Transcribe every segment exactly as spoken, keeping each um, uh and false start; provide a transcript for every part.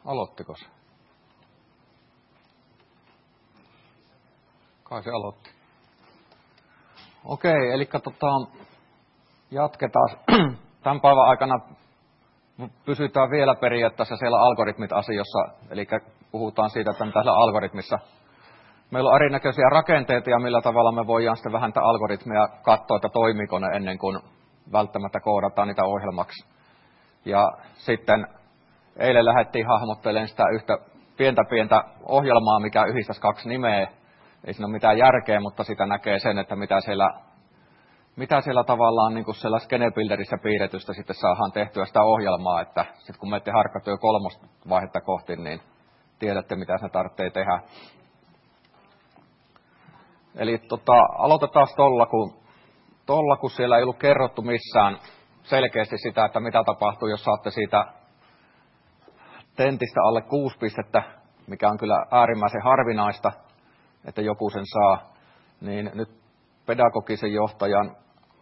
Aloittiko se? Kai se aloitti. Okei, eli tota, jatketaan. Tämän päivän aikana pysytään vielä periaatteessa siellä algoritmit-asioissa, eli puhutaan siitä, että tässä algoritmissa meillä on erinäköisiä rakenteita ja millä tavalla me voidaan sitten vähän tätä algoritmia katsoa, että toimiiko ne ennen kuin välttämättä koodataan niitä ohjelmaksi. Ja sitten eilen lähdettiin hahmottelemaan sitä yhtä pientä pientä ohjelmaa, mikä yhdistäisi kaksi nimeä. Ei siinä ole mitään järkeä, mutta sitä näkee sen, että mitä siellä, mitä siellä tavallaan niin kuin siellä skenebuilderissä piirretystä sitten saadaan tehtyä sitä ohjelmaa, että sitten kun menette harkkatyö kolmosvaihetta kohti, niin tiedätte, mitä se tarvitsee tehdä. Eli tota, aloitetaan tuolla, kun, tolla, kun siellä ei ollut kerrottu missään selkeästi sitä, että mitä tapahtuu, jos saatte siitä tentistä alle kuusi pistettä, mikä on kyllä äärimmäisen harvinaista, että joku sen saa, niin nyt pedagogisen johtajan,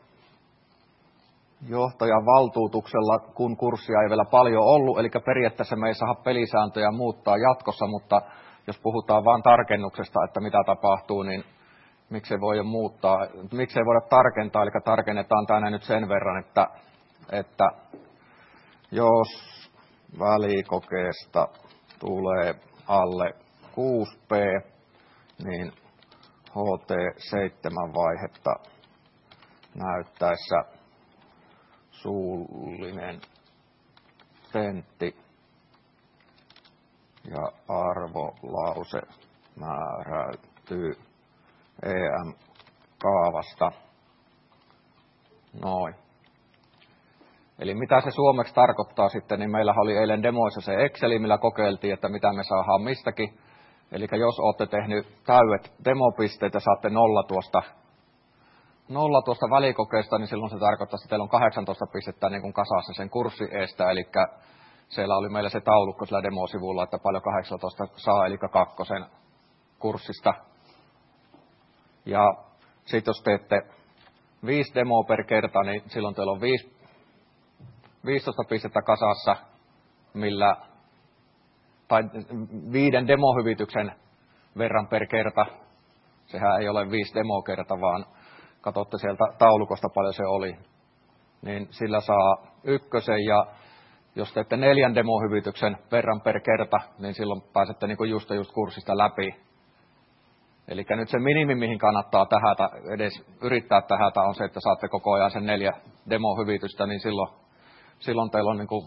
johtajan valtuutuksella, kun kurssia ei vielä paljon ollut, eli periaatteessa me ei saa pelisääntöjä muuttaa jatkossa, mutta jos puhutaan vain tarkennuksesta, että mitä tapahtuu, niin miksei voida muuttaa, miksei voida tarkentaa, eli tarkennetaan tänne nyt sen verran, että, että jos välikokeesta tulee alle kuusi P, niin H T seitsemän vaihetta näyttäessä suullinen tentti ja arvolause määräytyy E M-kaavasta. Noin. Eli mitä se suomeksi tarkoittaa sitten, niin meillä oli eilen demoissa se Exceli, millä kokeiltiin, että mitä me saadaan mistäkin. Eli jos olette tehnyt täydet demopisteet ja saatte nolla tuosta, nolla tuosta välikokeesta, niin silloin se tarkoittaa, että teillä on kahdeksantoista pistettä niin kuin kasassa sen kurssin eestä. Eli siellä oli meillä se taulukko sillä demosivulla, että paljon kahdeksantoista saa, eli kakkosen kurssista. Ja sitten jos teette viisi demoa per kerta, niin silloin teillä on viisi, viisitoista pistettä kasassa, millä, tai viiden demohyvityksen verran per kerta. Sehän ei ole viisi demoa kerta, vaan katsotte sieltä taulukosta paljon se oli. Niin sillä saa ykkösen, ja jos teette neljän demohyvityksen verran per kerta, niin silloin pääsette niin kuin just ja just kurssista läpi. Eli nyt se minimi, mihin kannattaa tähätä, edes yrittää tähätä, on se, että saatte koko ajan sen neljä demohyvitystä, niin silloin, silloin teillä on niin kuin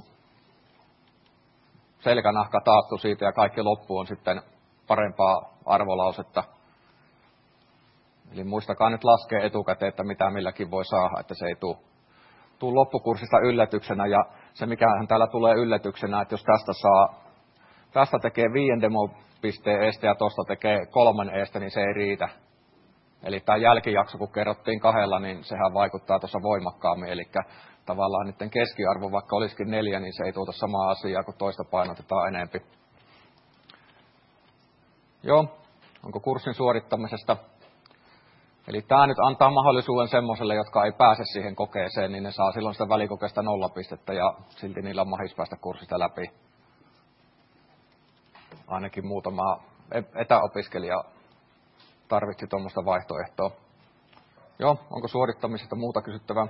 selkänahka taattu siitä ja kaikki loppu on sitten parempaa arvolausetta. Eli muistakaa nyt laskea etukäteen, että mitä milläkin voi saada, että se ei tule, tule loppukurssista yllätyksenä. Ja se, mikähän täällä tulee yllätyksenä, että jos tästä saa, tästä tekee viien demopisteen eestä ja tuosta tekee kolmen eestä, niin se ei riitä. Eli tämä jälkijakso, kun kerrottiin kahdella, niin sehän vaikuttaa tuossa voimakkaammin. Eli tavallaan niiden keskiarvo, vaikka olisikin neljä, niin se ei tuota samaa asiaa, kun toista painotetaan enempi. Joo, onko kurssin suorittamisesta? Eli tämä nyt antaa mahdollisuuden semmoiselle, jotka ei pääse siihen kokeeseen, niin ne saa silloin sitä välikokeesta nolla pistettä ja silti niillä on mahis päästä kurssista läpi. Ainakin muutama etäopiskelija tarvitsi tuommoista vaihtoehtoa. Joo, onko suorittamisesta muuta kysyttävää?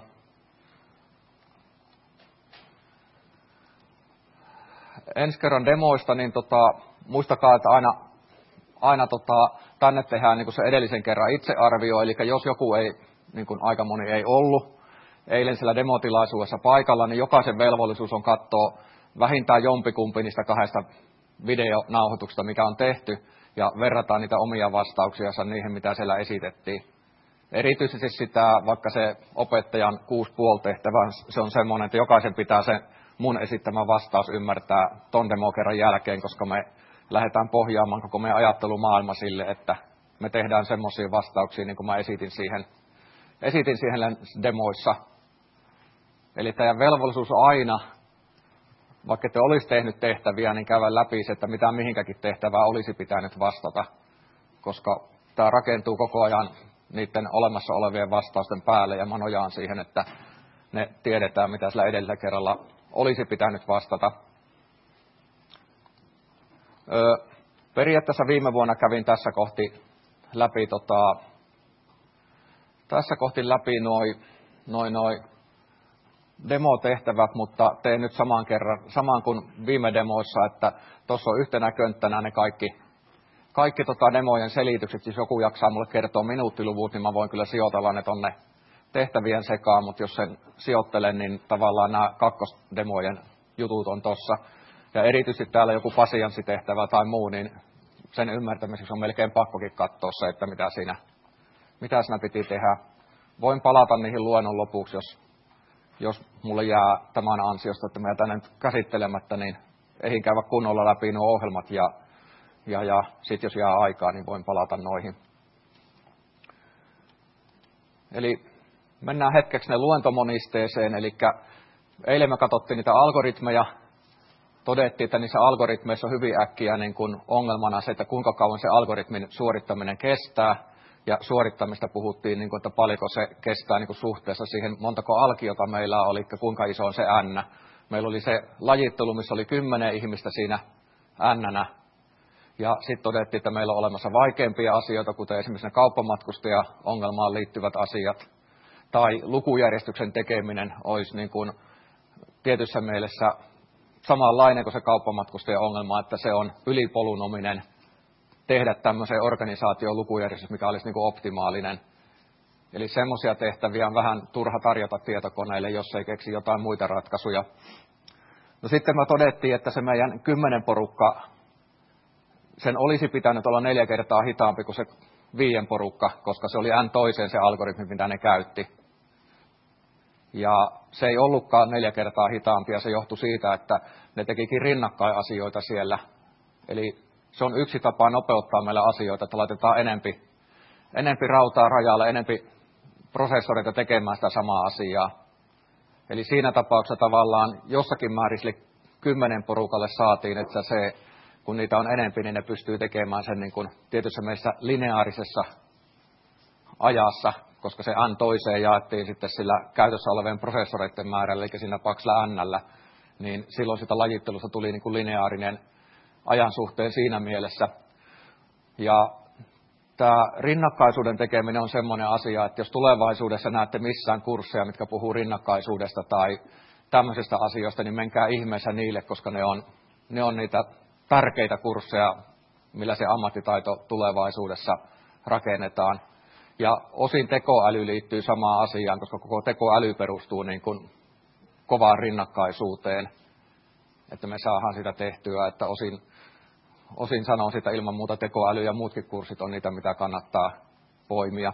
Ensi kerran demoista, niin tota, muistakaa, että aina, aina tota, tänne tehdään niin kuin se edellisen kerran itsearvio, eli jos joku ei, niin kuin aika moni ei ollut eilen siellä demotilaisuudessa paikalla, niin jokaisen velvollisuus on katsoa vähintään jompikumpi niistä kahdesta videonauhoituksesta, mikä on tehty, ja verrataan niitä omia vastauksia niihin, mitä siellä esitettiin. Erityisesti sitä, vaikka se opettajan kuusi puoli tehtävä, se on semmoinen, että jokaisen pitää sen mun esittämä vastaus ymmärtää ton demokerran jälkeen, koska me lähdetään pohjaamaan koko meidän ajattelumaailma sille, että me tehdään semmoisia vastauksia, niin kuin mä esitin siihen, esitin siihen demoissa. Eli teidän velvollisuus on aina, vaikka te olisi tehnyt tehtäviä, niin käydä läpi se, että mitä mihinkäkin tehtävää olisi pitänyt vastata, koska tämä rakentuu koko ajan niiden olemassa olevien vastausten päälle, ja mä nojaan siihen, että ne tiedetään, mitä sillä edellisellä kerralla olisi pitänyt vastata. Ö, periaatteessa viime vuonna kävin tässä kohti läpi, tota, tässä kohti läpi noi, noi, noi demotehtävät, mutta teen nyt saman kerran, saman kuin viime demoissa, että tuossa on yhtenä könttänä ne kaikki, kaikki tota demojen selitykset. Jos joku jaksaa mulle kertoa minuuttiluvut, niin mä voin kyllä sijoitella ne tonne tehtävien sekaan, mutta jos sen sijoittelen, niin tavallaan nämä kakkosdemojen jutut on tossa. Ja erityisesti täällä joku pasianssitehtävä tai muu, niin sen ymmärtämiseksi on melkein pakkokin katsoa se, että mitä siinä, mitä siinä piti tehdä. Voin palata niihin luennon lopuksi, jos, jos mulle jää tämän ansiosta, että mä jätän nyt käsittelemättä, niin eihin käydä kunnolla läpi nuo ohjelmat. Ja, ja, ja sitten jos jää aikaa, niin voin palata noihin. Eli mennään hetkeksi ne luentomonisteeseen. Eli eilen me katsottiin niitä algoritmeja. Todettiin, että niissä algoritmeissa on hyvin äkkiä niin kuin ongelmana se, että kuinka kauan se algoritmin suorittaminen kestää. Ja suorittamista puhuttiin, niin kuin, että paljonko se kestää niin kuin suhteessa siihen, montako alkiota meillä on, eli kuinka iso on se n. Meillä oli se lajittelu, missä oli kymmenen ihmistä siinä n-nä. Ja sitten todettiin, että meillä on olemassa vaikeampia asioita, kuten esimerkiksi ne kauppamatkustaja-ongelmaan liittyvät asiat. Tai lukujärjestyksen tekeminen olisi niin kuin tietyssä mielessä samanlainen kuin se kauppamatkustaja-ongelma, että se on ylipolunominen tehdä tämmöiseen organisaation lukujärjestys, mikä olisi niin kuin optimaalinen. Eli semmoisia tehtäviä on vähän turha tarjota tietokoneille, jos ei keksi jotain muita ratkaisuja. No sitten me todettiin, että se meidän kymmenen porukka, sen olisi pitänyt olla neljä kertaa hitaampi kuin se viien porukka, koska se oli n toiseen se algoritmi, mitä ne käytti. Ja se ei ollutkaan neljä kertaa hitaampi, ja se johtui siitä, että ne tekikin rinnakkain asioita siellä. Eli se on yksi tapa nopeuttaa meillä asioita, että laitetaan enempi, enempi rautaa rajalle, enempi prosessoreita tekemään sitä samaa asiaa. Eli siinä tapauksessa tavallaan jossakin määrin sille kymmenen porukalle saatiin, että se, kun niitä on enempi, niin ne pystyy tekemään sen niin kuin tietyssä mielessä lineaarisessa ajassa, koska se n toiseen jaettiin sitten sillä käytössä olevien prosessoreiden määrällä, eli siinä paksilla n-llä, niin silloin sitä lajittelusta tuli niin kuin lineaarinen ajan suhteen siinä mielessä. Ja tämä rinnakkaisuuden tekeminen on semmoinen asia, että jos tulevaisuudessa näette missään kursseja, mitkä puhuu rinnakkaisuudesta tai tämmöisistä asioista, niin menkää ihmeessä niille, koska ne on, ne on niitä tärkeitä kursseja, millä se ammattitaito tulevaisuudessa rakennetaan. Ja osin tekoäly liittyy samaan asiaan, koska koko tekoäly perustuu niin kuin kovaan rinnakkaisuuteen, että me saadaan sitä tehtyä, että osin, osin sanon sitä ilman muuta tekoäly ja muutkin kurssit on niitä, mitä kannattaa poimia.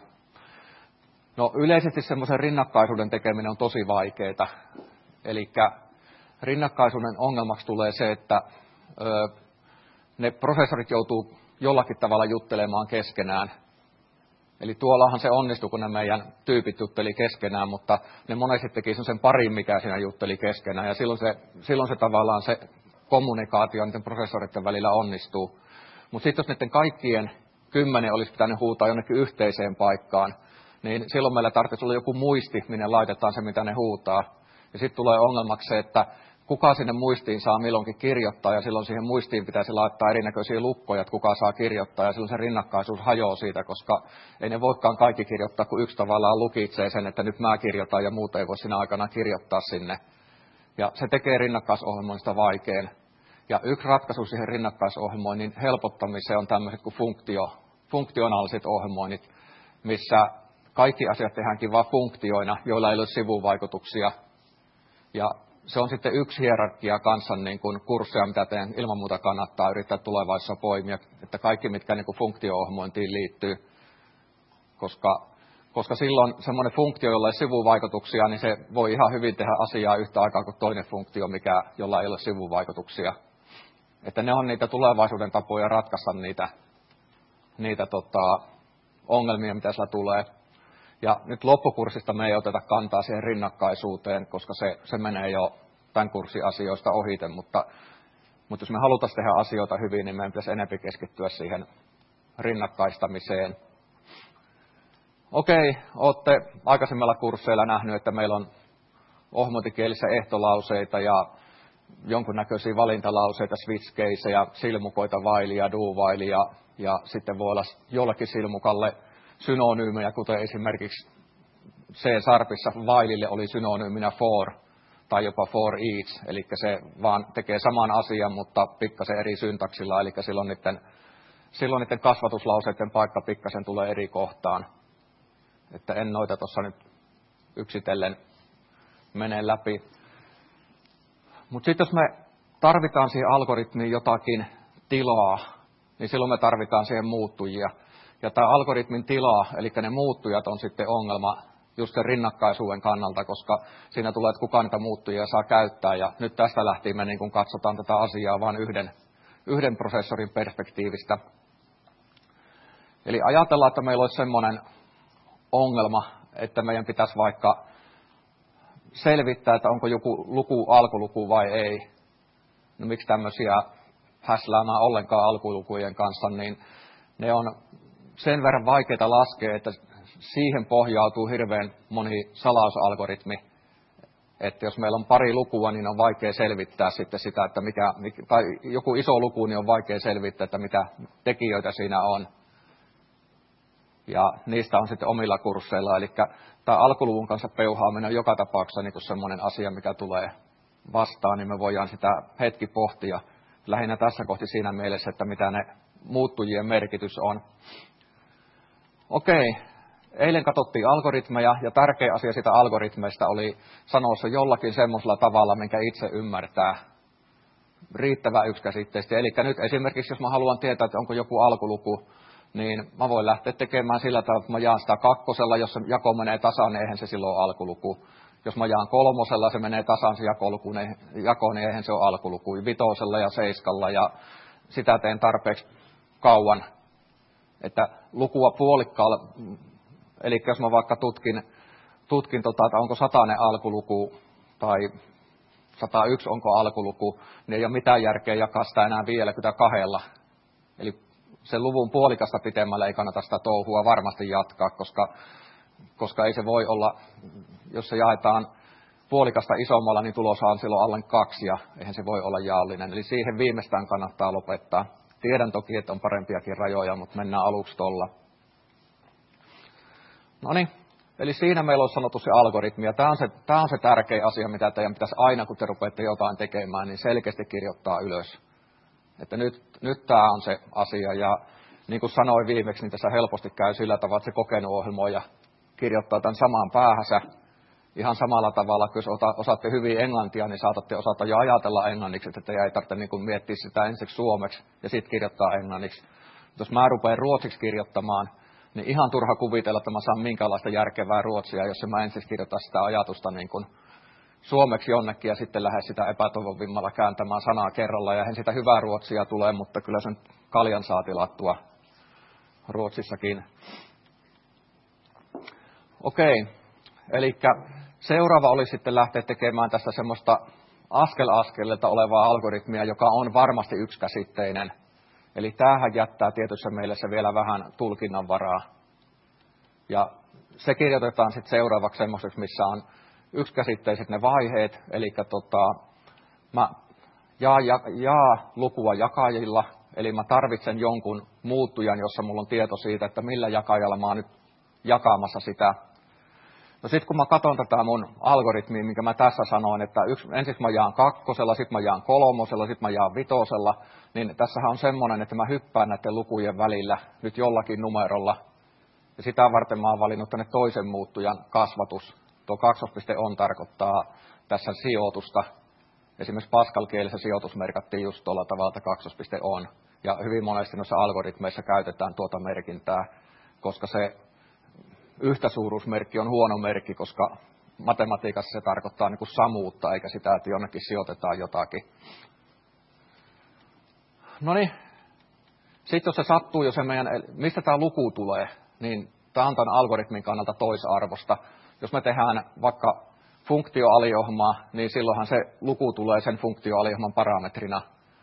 No yleisesti semmoisen rinnakkaisuuden tekeminen on tosi vaikeaa, eli rinnakkaisuuden ongelmaksi tulee se, että ö, ne prosessorit joutuu jollakin tavalla juttelemaan keskenään. Eli tuollahan se onnistui, kun ne meidän tyypit jutteli keskenään, mutta ne monesti teki sen parin, mikä siinä jutteli keskenään. Ja silloin se, silloin se tavallaan se kommunikaatio niiden prosessoritten välillä onnistuu. Mutta sitten jos niiden kaikkien kymmenen olisi pitänyt huutaa jonnekin yhteiseen paikkaan, niin silloin meillä tarvitsisi olla joku muisti, minne laitetaan se, mitä ne huutaa. Ja sitten tulee ongelmaksi se, että kuka sinne muistiin saa milloinkin kirjoittaa, ja silloin siihen muistiin pitäisi laittaa erinäköisiä lukkoja, että kuka saa kirjoittaa, ja silloin se rinnakkaisuus hajoaa siitä, koska ei ne voikaan kaikki kirjoittaa, kun yksi tavallaan lukitsee sen, että nyt mä kirjoitan, ja muuta ei voi siinä aikana kirjoittaa sinne. Ja se tekee rinnakkaisohjelmoinnista vaikean. Ja yksi ratkaisu siihen rinnakkaisohjelmoinnin helpottamiseen on tämmöiset kuin funktio, funktionaaliset ohjelmoinnit, missä kaikki asiat tehdäänkin vain funktioina, joilla ei ole sivuvaikutuksia. Ja se on sitten yksi hierarkia kansan niin kuin kursseja, mitä teidän ilman muuta kannattaa yrittää tulevaisuudessa poimia, että kaikki, mitkä niin kuin funktio-ohjelmointiin liittyy, koska, koska silloin semmoinen funktio, jolla ei sivuvaikutuksia, niin se voi ihan hyvin tehdä asiaa yhtä aikaa kuin toinen funktio, mikä, jolla ei ole sivuvaikutuksia. Että ne on niitä tulevaisuuden tapoja ratkaista niitä, niitä tota, ongelmia, mitä sillä tulee. Ja nyt loppukurssista me ei oteta kantaa siihen rinnakkaisuuteen, koska se, se menee jo tämän kurssin asioista ohite, mutta, mutta jos me halutaan tehdä asioita hyvin, niin meidän pitäisi enemmän keskittyä siihen rinnakkaistamiseen. Okei, olette aikaisemmilla kursseilla nähnyt, että meillä on ohjelmointikielissä ehtolauseita ja jonkunnäköisiä valintalauseita, switch caseja, silmukoita, vailia, do while ja, ja sitten voi olla jollekin silmukalle synonyymejä, kuten esimerkiksi C-sharpissa whileille oli synonyyminä for tai jopa for each, eli se vaan tekee saman asian, mutta pikkasen eri syntaksilla, eli silloin niiden, silloin niiden kasvatuslauseiden paikka pikkasen tulee eri kohtaan. Että en noita tuossa nyt yksitellen mene läpi. Mutta sitten jos me tarvitaan siihen algoritmiin jotakin tilaa, niin silloin me tarvitaan siihen muuttujia. Ja tämä algoritmin tila, eli ne muuttujat on sitten ongelma just sen rinnakkaisuuden kannalta, koska siinä tulee, että kuka niitä muuttujia saa käyttää. Ja nyt tästä lähtien me niin kun katsotaan tätä asiaa vain yhden, yhden prosessorin perspektiivistä. Eli ajatellaan, että meillä olisi semmoinen ongelma, että meidän pitäisi vaikka selvittää, että onko joku luku alkuluku vai ei. No miksi tämmöisiä häsläämään ollenkaan alkulukujen kanssa, niin ne on sen verran vaikeita laskea, että siihen pohjautuu hirveän moni salausalgoritmi. Että jos meillä on pari lukua, niin on vaikea selvittää sitten sitä, että mikä, tai joku iso luku, niin on vaikea selvittää, että mitä tekijöitä siinä on. Ja niistä on sitten omilla kursseilla, eli tämä alkuluvun kanssa peuhaaminen on joka tapauksessa niin semmoinen asia, mikä tulee vastaan, niin me voidaan sitä hetki pohtia. Lähinnä tässä kohti siinä mielessä, että mitä ne muuttujien merkitys on. Okei, eilen katsottiin algoritmeja, ja tärkeä asia sitä algoritmeista oli sanoa se jollakin semmoisella tavalla, minkä itse ymmärtää riittävän yksikäsitteisesti. Eli nyt esimerkiksi, jos mä haluan tietää, että onko joku alkuluku, niin mä voin lähteä tekemään sillä tavalla, että mä jaan sitä kakkosella, jos se jako menee tasaan, niin eihän se silloin ole alkuluku. Jos mä jaan kolmosella, se menee tasaan se jakoluku, niin, jako, niin eihän se ole alkuluku. Vitosella ja seiskalla, ja sitä teen tarpeeksi kauan, että lukua puolikkaalla, eli jos mä vaikka tutkin, tutkin tota, että onko satanen alkuluku tai sata yksi onko alkuluku, niin ei ole mitään järkeä jakaa sitä enää viidelläkymmenelläkahdella. Eli sen luvun puolikasta pitemmällä ei kannata sitä touhua varmasti jatkaa, koska, koska ei se voi olla, jos se jaetaan puolikasta isommalla, niin tulos on silloin alle kaksi, ja eihän se voi olla jaollinen. Eli siihen viimeistään kannattaa lopettaa. Tiedän toki, että on parempiakin rajoja, mutta mennään aluksi tuolla. No niin, eli siinä meillä on sanottu se algoritmi, ja tämä on se, tämä on se tärkeä asia, mitä teidän pitäisi aina, kun te rupeatte jotain tekemään, niin selkeästi kirjoittaa ylös. Että nyt, nyt tämä on se asia, ja niin kuin sanoin viimeksi, niin tässä helposti käy sillä tavalla, että se kokenut ohjelmoija kirjoittaa tämän samaan päähänsä ihan samalla tavalla, kun jos osaatte hyvin englantia, niin saatatte osata jo ajatella englanniksi, että ei tarvitse niin kuin miettiä sitä ensiksi suomeksi ja sitten kirjoittaa englanniksi. Jos mä rupean ruotsiksi kirjoittamaan, niin ihan turha kuvitella, että mä saan minkäänlaista järkevää ruotsia, jos mä ensiksi kirjoitan sitä ajatusta niin kuin suomeksi jonnekin ja sitten lähde sitä epätoivovimmalla kääntämään sanaa kerralla. Ja eihän sitä hyvää ruotsia tulee, mutta kyllä sen kaljan saa tilattua Ruotsissakin. Okei, eli seuraava oli sitten lähteä tekemään tästä semmoista askel askeleelta olevaa algoritmia, joka on varmasti yksikäsitteinen. Eli tämähän jättää tietyssä mielessä vielä vähän tulkinnanvaraa. Ja se kirjoitetaan sitten seuraavaksi semmoiseksi, missä on yksikäsitteiset ne vaiheet, eli tota, mä jaa, jaa, jaa lukua jakajilla, eli mä tarvitsen jonkun muuttujan, jossa mulla on tieto siitä, että millä jakajalla mä oon nyt jakamassa sitä. No sitten kun mä katson tätä mun algoritmia, minkä mä tässä sanoin, että yksi, ensiksi mä jaan kakkosella, sitten mä jaan kolmosella, sitten mä jaan vitosella, niin tässähän on semmoinen, että mä hyppään näiden lukujen välillä nyt jollakin numerolla. Ja sitä varten mä oon valinnut tänne toisen muuttujan kasvatus. Tuo kaksospiste on tarkoittaa tässä sijoitusta. Esimerkiksi Pascal-kielessä sijoitus merkattiin just tuolla tavalla, että kaksospiste on. Ja hyvin monesti noissa algoritmeissa käytetään tuota merkintää, koska se yhtäsuuruusmerkki on huono merkki, koska matematiikassa se tarkoittaa niin kuin samuutta, eikä sitä, että jonnekin sijoitetaan jotakin. No niin, sitten jos se sattuu, jos se meidän, mistä tämä luku tulee, niin tämä on tämän algoritmin kannalta toisarvosta. Jos me tehdään vaikka funktioaliohmaa, niin silloinhan se luku tulee sen funktioaliohman parametrina.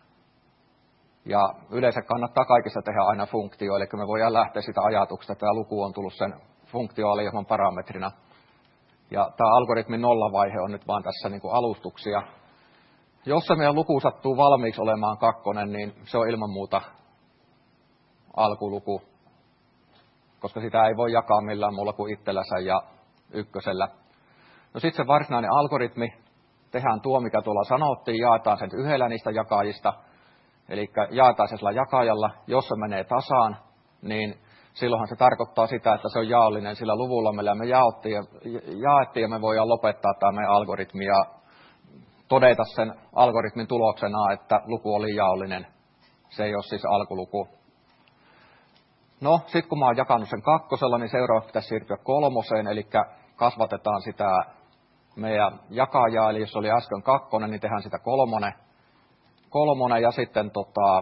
Ja yleensä kannattaa kaikissa tehdä aina funktio, eli me voidaan lähteä sitä ajatuksesta, että tämä luku on tullut sen funktioaliohman parametrina. Ja tämä algoritmin nollavaihe on nyt vaan tässä niin kuin alustuksia. jos se meidän luku sattuu valmiiksi olemaan kakkonen, niin se on ilman muuta alkuluku, koska sitä ei voi jakaa millään muulla kuin itsellänsä ja ykkösellä. No sitten se varsinainen algoritmi, tehdään tuo, mikä tuolla sanottiin, jaetaan sen yhdellä niistä jakajista, eli jaetaan se sillä jakajalla. Jos se menee tasaan, niin silloinhan se tarkoittaa sitä, että se on jaollinen sillä luvulla, millä me jaettiin ja, jaettiin, ja me voidaan lopettaa tämä meidän algoritmi ja todeta sen algoritmin tuloksena, että luku oli jaollinen. Se ei ole siis alkuluku. No, sitten kun mä oon jakanut sen kakkosella, niin seuraavaksi pitäisi siirtyä kolmoseen, eli kasvatetaan sitä meidän jakajaa, eli jos oli äsken kakkonen, niin tehdään sitä kolmonen. Kolmonen ja sitten tota,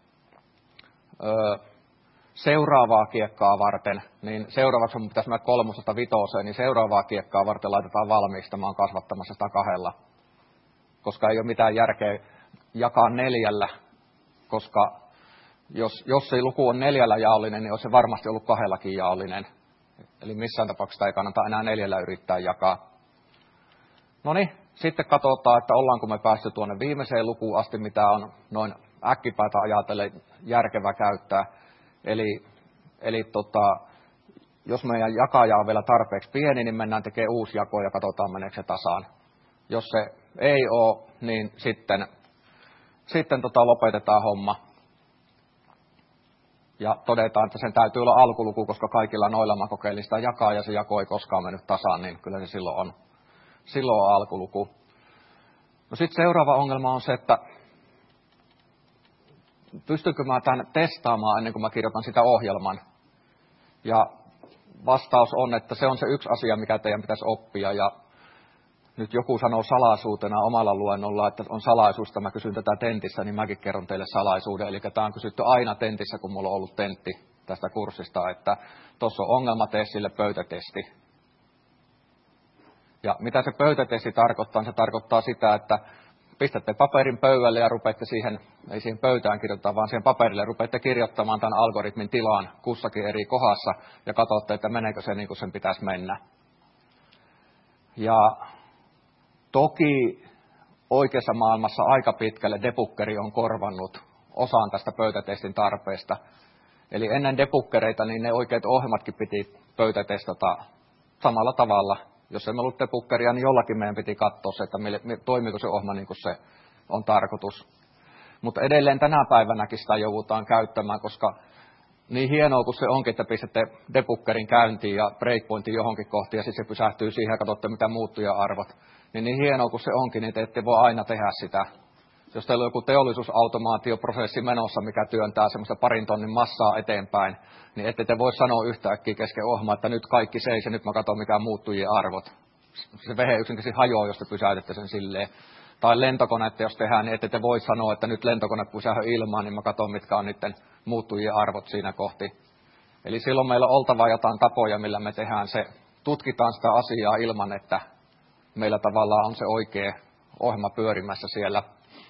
ö, seuraavaa kiekkaa varten, niin seuraavaksi kun pitäisi mennä kolmosesta vitoseen, niin seuraavaa kiekkaa varten laitetaan valmiiksi, mä oon kasvattamassa sitä kahdella. Koska ei ole mitään järkeä jakaa neljällä, koska jos, jos se luku on neljällä jaollinen, niin olisi se varmasti ollut kahdellakin jaollinen. Eli missään tapauksessa ei kannata enää neljällä yrittää jakaa. No niin, sitten katsotaan, että ollaanko me päästy tuonne viimeiseen lukuun asti, mitä on noin äkkipäätä ajatellen järkevä käyttää. Eli, eli tota, jos meidän jakaja on vielä tarpeeksi pieni, niin mennään tekemään uusi jako ja katsotaan, meneekö se tasaan. Jos se ei ole, niin sitten, sitten tota lopetetaan homma. Ja todetaan, että sen täytyy olla alkuluku, koska kaikilla noilla mä kokeilin sitä jakaa ja se jako ei koskaan mennyt tasaan, niin kyllä se silloin on, silloin on alkuluku. No sitten seuraava ongelma on se, että pystynkö mä tämän testaamaan ennen kuin mä kirjoitan sitä ohjelman. Ja vastaus on, että se on se yksi asia, mikä teidän pitäisi oppia. Ja nyt joku sanoo salaisuutena omalla luennolla, että on salaisuus, että mä kysyn tätä tentissä, niin mäkin kerron teille salaisuuden. Eli tämä on kysytty aina tentissä, kun mulla on ollut tentti tästä kurssista, että tuossa on ongelma, tee sille pöytätesti. Ja mitä se pöytätesti tarkoittaa? Se tarkoittaa sitä, että pistätte paperin pöydälle ja rupeatte siihen, ei siihen pöytään kirjoittaa, vaan siihen paperille rupeatte kirjoittamaan tämän algoritmin tilaan kussakin eri kohdassa ja katsotte, että meneekö se niin kuin sen pitäisi mennä. Ja toki oikeassa maailmassa aika pitkälle debuggeri on korvannut osan tästä pöytätestin tarpeesta. Eli ennen debuggereita niin ne oikeat ohjelmatkin piti pöytätestata samalla tavalla. Jos emme ollut debuggeria, niin jollakin meidän piti katsoa se, että toimiiko se ohjelma niin kuin se on tarkoitus. Mutta edelleen tänä päivänäkin sitä joudutaan käyttämään, koska niin hienoa kuin se onkin, että pistätte debuggerin käyntiin ja breakpointin johonkin kohtiin ja sitten se pysähtyy siihen ja katsotte mitä muuttuja-arvot. Niin niin hienoa kuin se onkin, niin te ette voi aina tehdä sitä. Jos teillä on joku teollisuusautomaatioprosessi menossa, mikä työntää semmoista parin tonnin massaa eteenpäin, niin ette te voi sanoa yhtäkkiä kesken ohjelmaa, että nyt kaikki seis ja nyt mä katson mikä muuttujien arvot. Se vehe yksinkertaisesti hajoaa, jos te pysäytätte sen silleen. Tai lentokoneetta, jos tehdään, niin ette te voi sanoa, että nyt lentokone pysähdy ilmaan, niin mä katson mitkä on niiden muuttujien arvot siinä kohti. Eli silloin meillä on oltava jotain tapoja, millä me tehdään se, tutkitaan sitä asiaa ilman, että meillä tavallaan on se oikea ohjelma pyörimässä siellä.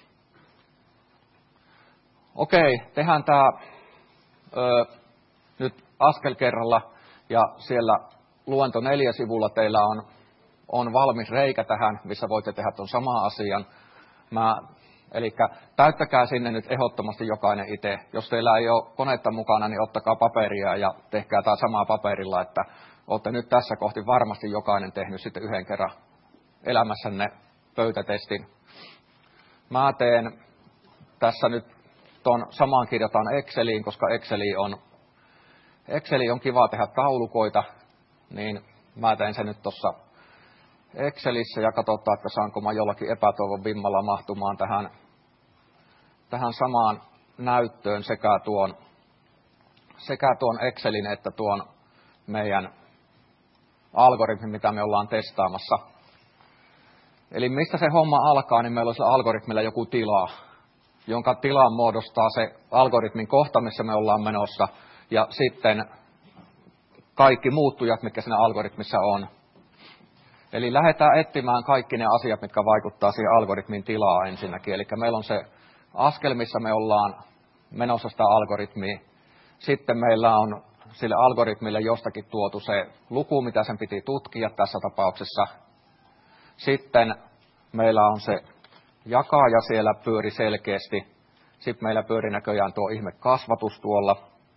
Okei, tehdään tämä ö, nyt askel kerralla ja siellä luento neljä sivulla teillä on, on valmis reikä tähän, missä voitte tehdä tuon saman asian. Mä, eli täyttäkää sinne nyt ehdottomasti jokainen itse. Jos teillä ei ole konetta mukana, niin ottakaa paperia ja tehkää tämä samaa paperilla, että olette nyt tässä kohti varmasti jokainen tehnyt sitten yhden kerran elämässänne pöytätestin. Mä teen tässä nyt tuon samaan kirjoitan Exceliin, koska Exceli on, Exceli on kiva tehdä taulukoita, niin mä teen sen nyt tuossa Excelissä ja katsotaan, että saanko mä jollakin epätoivon vimmalla mahtumaan tähän, tähän samaan näyttöön sekä tuon, sekä tuon Excelin että tuon meidän algoritmin, mitä me ollaan testaamassa. Eli mistä se homma alkaa, niin meillä on sillä algoritmilla joku tila, jonka tilan muodostaa se algoritmin kohta, missä me ollaan menossa, ja sitten kaikki muuttujat, mitkä siinä algoritmissa on. Eli lähdetään etsimään kaikki ne asiat, mitkä vaikuttaa siihen algoritmin tilaa ensinnäkin. Eli meillä on se askel, missä me ollaan menossa sitä algoritmia. Sitten meillä on sille algoritmille jostakin tuotu se luku, mitä sen piti tutkia tässä tapauksessa. Sitten meillä on se jakaja siellä pyöri selkeästi. Sitten meillä pyöri näköjään tuo ihme kasvatus tuolla.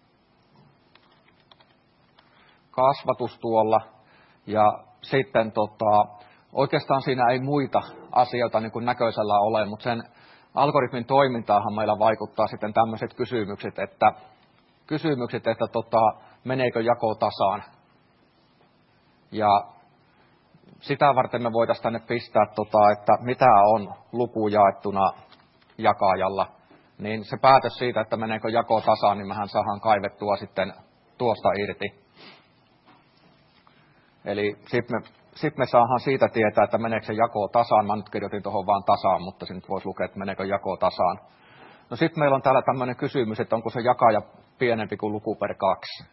Kasvatus tuolla. Ja sitten tota, oikeastaan siinä ei muita asioita niin kuin näköisellä ole, mutta sen algoritmin toimintaahan meillä vaikuttaa sitten tämmöiset kysymykset, että, kysymykset, että tota, meneekö jako tasaan. Ja sitä varten me voitaisiin tänne pistää, tota, että mitä on luku jaettuna jakajalla. Niin se päätös siitä, että meneekö jako tasaan, niin mehän saadaan kaivettua sitten tuosta irti. Eli sitten me, sit me saadaan siitä tietää, että meneekö se jako tasaan. Mä nyt kirjoitin tuohon vaan tasaan, mutta se nyt voisi lukea, että meneekö jako tasaan. No sitten meillä on täällä tämmöinen kysymys, että onko se jakaja pienempi kuin luku per kaksi.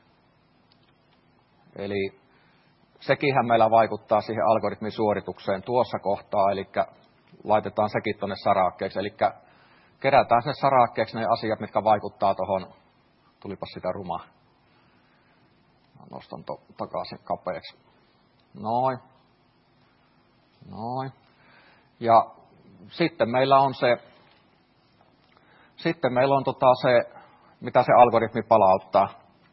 Eli sekinhän meillä vaikuttaa siihen algoritmin suoritukseen tuossa kohtaa, eli laitetaan sekin tuonne sarakkeeksi. Eli kerätään sinne sarakkeeksi ne asiat, mitkä vaikuttaa tuohon. Tulipas sitä rumaa. Mä nostan to takaisin kapeaksi. Noin. Noin. Ja sitten meillä on se, sitten meillä on tota se, mitä se algoritmi palauttaa.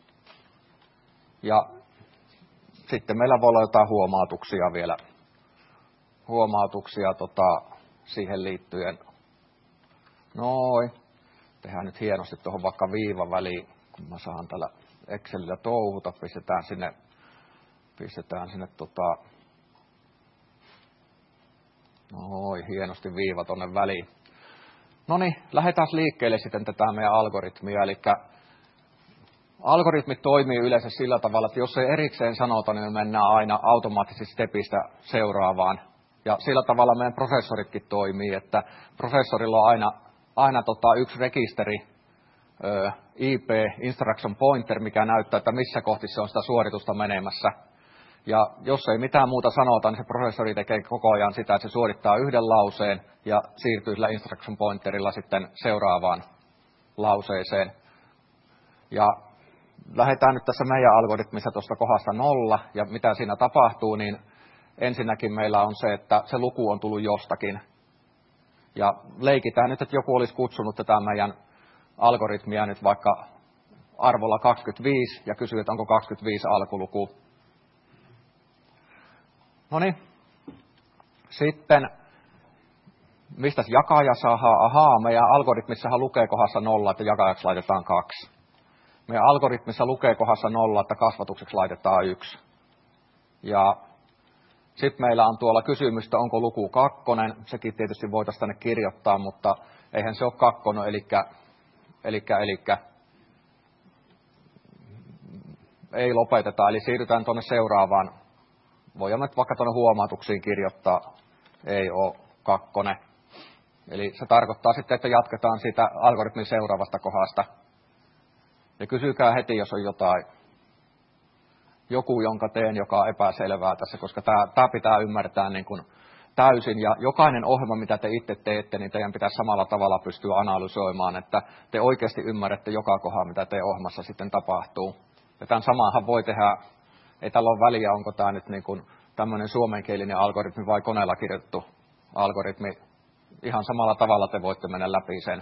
Ja sitten meillä voi olla jotain huomautuksia vielä. Huomautuksia tota, siihen liittyen. Noin. Tehdään nyt hienosti tuohon vaikka viivan väliin, kun mä saan täällä Excelillä touhuta. Pistetään sinne, pistetään sinne tota, noin, hienosti viiva tonne väliin. No niin, lähdetään liikkeelle sitten tätä meidän algoritmia. Eli algoritmit toimii yleensä sillä tavalla, että jos ei erikseen sanota, niin me mennään aina automaattisesti stepistä seuraavaan. Ja sillä tavalla meidän prosessoritkin toimii, että prosessorilla on aina, aina tota yksi rekisteri, ö, I P, Instruction Pointer, mikä näyttää, että missä kohti se on sitä suoritusta menemässä. Ja jos ei mitään muuta sanota, niin se prosessori tekee koko ajan sitä, että se suorittaa yhden lauseen ja siirtyy sillä Instruction Pointerilla sitten seuraavaan lauseeseen. Ja lähdetään nyt tässä meidän algoritmissa tuosta kohdasta nolla, ja mitä siinä tapahtuu, niin ensinnäkin meillä on se, että se luku on tullut jostakin. Ja leikitään nyt, että joku olisi kutsunut tätä meidän algoritmia nyt vaikka arvolla kaksikymmentäviisi, ja kysyy, että onko kaksikymmentäviisi alkuluku. No niin, sitten mistä jakaja saadaan? Ahaa, meidän algoritmissahan lukee kohdassa nolla, että jakajaksi laitetaan kaksi. Meidän algoritmissa lukee kohdassa nolla, että kasvatukseksi laitetaan yksi. Ja sitten meillä on tuolla kysymystä, onko luku kakkonen. Sekin tietysti voitaisiin tänne kirjoittaa, mutta eihän se ole kakkonen, eli, eli, eli ei lopeteta. Eli siirrytään tuonne seuraavaan. Voidaan vaikka tuonne huomautuksiin kirjoittaa, ei ole kakkonen. Eli se tarkoittaa sitten, että jatketaan siitä algoritmin seuraavasta kohdasta. Ja kysykää heti, jos on jotain, joku, jonka teen, joka on epäselvää tässä, koska tämä, tämä pitää ymmärtää niin kuin täysin. Ja jokainen ohjelma, mitä te itse teette, niin teidän pitää samalla tavalla pystyä analysoimaan, että te oikeasti ymmärrätte joka kohdalla, mitä teidän ohjelmassa sitten tapahtuu. Ja tämän samahan voi tehdä, ei tällä ole väliä, onko tämä nyt niin kuin tämmöinen suomenkielinen algoritmi vai koneella kirjoitettu algoritmi. Ihan samalla tavalla te voitte mennä läpi sen.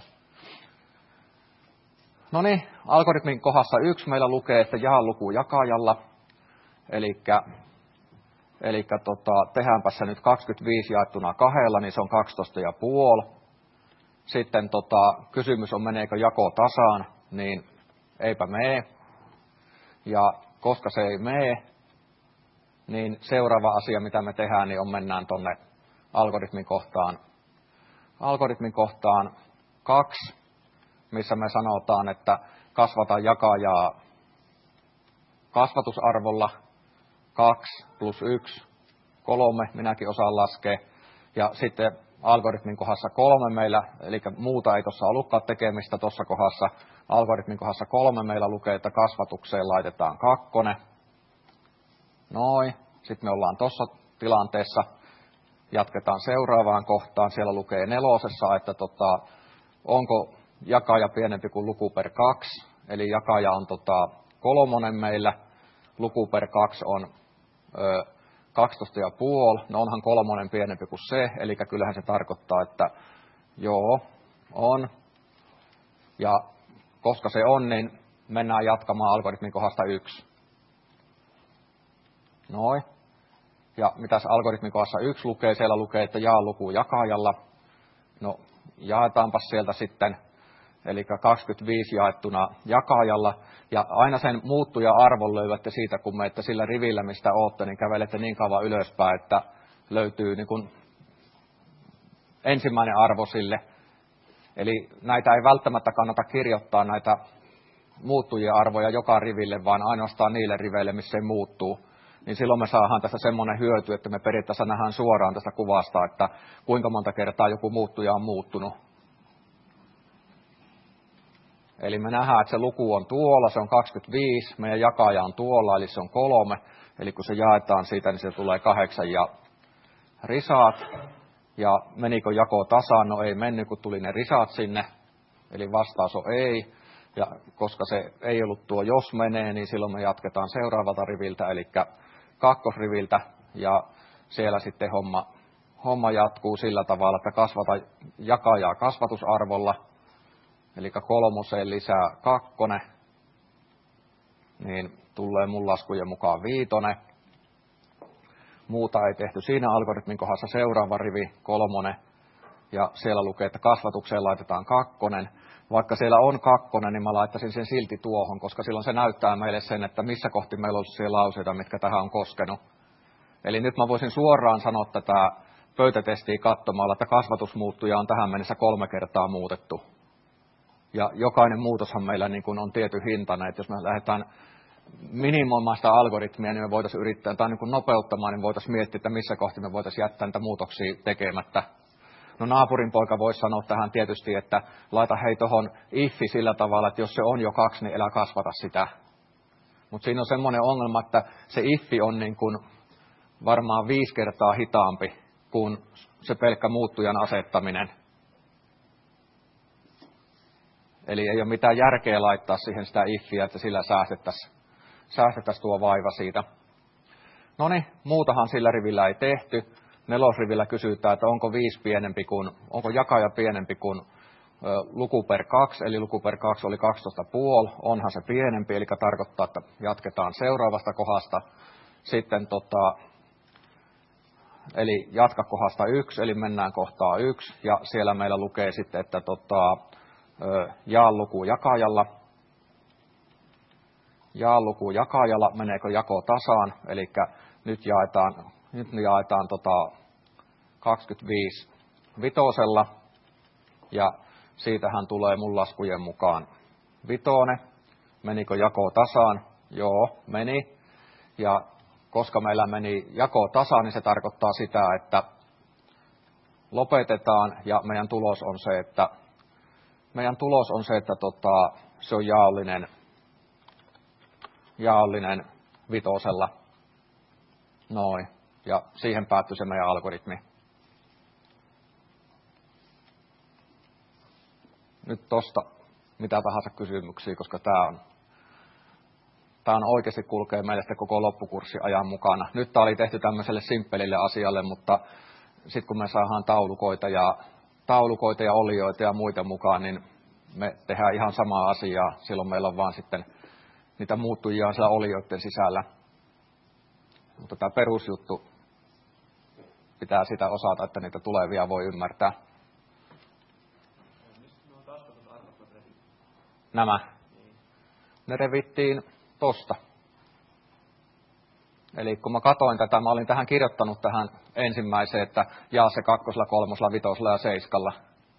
No niin, algoritmin kohdassa yksi meillä lukee, että jaa luku jakajalla. Elikkä, elikkä tota, tehdäänpäs se nyt kaksikymmentäviisi jaettuna kahdella, niin se on kaksitoista pilkku viisi. Sitten tota, kysymys on, meneekö jako tasaan, niin eipä mene. Ja koska se ei mene, niin seuraava asia, mitä me tehdään, niin on mennään tuonne algoritmin kohtaan, algoritmin kohtaan kaksi, missä me sanotaan, että kasvata jakajaa kasvatusarvolla kaksi plus yksi, kolme, minäkin osaan laskea. Ja sitten algoritmin kohdassa kolme meillä, eli muuta ei tuossa ollutkaan tekemistä tuossa kohdassa. Algoritmin kohdassa kolme meillä lukee, että kasvatukseen laitetaan kakkonen. Noin. Sitten me ollaan tuossa tilanteessa. Jatketaan seuraavaan kohtaan. Siellä lukee nelosessa, että tota, onko jakaja pienempi kuin luku per kaksi. Eli jakaja on tota, kolmonen meillä. Luku per kaksi on ö, kaksitoista pilkku viisi. No onhan kolmonen pienempi kuin se. Eli kyllähän se tarkoittaa, että Joo, on. Ja koska se on, niin mennään jatkamaan algoritmin kohdasta yksi. Noin. Ja mitäs algoritmin kohdassa yksi lukee? Siellä lukee, että jaa luku jakajalla. No, jaetaanpas sieltä sitten. Eli kaksikymmentäviisi jaettuna jakajalla. Ja aina sen muuttuja-arvon löydätte siitä, kun menette sillä rivillä, mistä ootte, niin kävelette niin kauan ylöspäin, että löytyy niin kuin ensimmäinen arvo sille. Eli näitä ei välttämättä kannata kirjoittaa näitä muuttujien arvoja joka riville, vaan ainoastaan niille riveille, missä se muuttuu. Niin silloin me saadaan tästä semmoinen hyöty, että me periaatteessa nähdään suoraan tästä kuvasta, että kuinka monta kertaa joku muuttuja on muuttunut. Eli me nähdään, että se luku on tuolla, se on kaksikymmentäviisi, meidän jakaja on tuolla, eli se on kolme. Eli kun se jaetaan siitä, niin se tulee kahdeksan ja risaat. Ja menikö jako tasaan? No ei mennyt, kun tuli ne risaat sinne. Eli vastaus on ei. Ja koska se ei ollut tuo jos menee, niin silloin me jatketaan seuraavalta riviltä, eli kakkosriviltä. Ja siellä sitten homma, homma jatkuu sillä tavalla, että kasvata jakajaa kasvatusarvolla. Eli kolmoseen lisää kakkonen, niin tulee mun laskujen mukaan viitonen. Muuta ei tehty siinä algoritmin kohdassa, seuraava rivi, kolmonen. Ja siellä lukee, että kasvatukseen laitetaan kakkonen. Vaikka siellä on kakkonen, niin mä laittaisin sen silti tuohon, koska silloin se näyttää meille sen, että missä kohti meillä on siellä lauseita, mitkä tähän on koskenut. Eli nyt mä voisin suoraan sanoa tätä pöytätestiä katsomalla, että kasvatusmuuttuja on tähän mennessä kolme kertaa muutettu. Ja jokainen muutoshan meillä niin kuin on tietyn hintainen, että jos me lähdetään minimoimaan sitä algoritmia, niin me voitaisiin yrittää, tai niin kuin nopeuttamaan, niin voitaisiin miettiä, että missä kohti me voitaisiin jättää niitä muutoksia tekemättä. No naapurin poika voisi sanoa tähän tietysti, että laita hei tohon ifi sillä tavalla, että jos se on jo kaksi, niin älä kasvata sitä. Mutta siinä on semmoinen ongelma, että se ifi on niin kuin varmaan viisi kertaa hitaampi kuin se pelkkä muuttujan asettaminen. Eli ei ole mitään järkeä laittaa siihen sitä ifiä, että sillä säästettäisiin säästettäisi tuo vaiva siitä. No niin, muutahan sillä rivillä ei tehty. Nelosrivillä kysytään, että onko viisi pienempi kuin, onko jakaja pienempi kuin ö, luku per kaksi, eli luku per kaksi oli kaksitoista pilkku viisi, onhan se pienempi, eli tarkoittaa, että jatketaan seuraavasta kohdasta. Sitten tota, eli jatka kohdasta yksi, eli mennään kohtaan yksi, ja siellä meillä lukee sitten, että tota, jaa luku jakajalla. Jaa luku jakajalla, meneekö jako tasaan, eli nyt jaetaan, nyt jaetaan tota kaksikymmentäviisi vitosella, ja siitähän tulee mun laskujen mukaan vitone. Menikö jako tasaan? Joo, meni. Ja koska meillä meni jako tasaan, niin se tarkoittaa sitä, että lopetetaan, ja meidän tulos on se, että meidän tulos on se, että tota, se on jaollinen, jaollinen vitosella. Noin. Ja siihen päättyy se meidän algoritmi. Nyt tosta mitä tahansa kysymyksiä, koska tämä on, tää on oikeasti kulkee meille sitten koko loppukurssi ajan mukana. Nyt tämä oli tehty tämmöiselle simppelille asialle, mutta sitten kun me saadaan taulukoita ja, taulukoita ja olioita ja muita mukaan, niin me tehdään ihan samaa asiaa. Silloin meillä on vaan sitten niitä muuttujia siellä olioiden sisällä. Mutta tämä perusjuttu pitää sitä osata, että niitä tulevia voi ymmärtää. Nämä. Ne revittiin tosta. Eli kun mä katoin tätä, mä olin tähän kirjoittanut tähän ensimmäiseen, että jaa se kakkosella, kolmosella, vitosella ja seiskalla.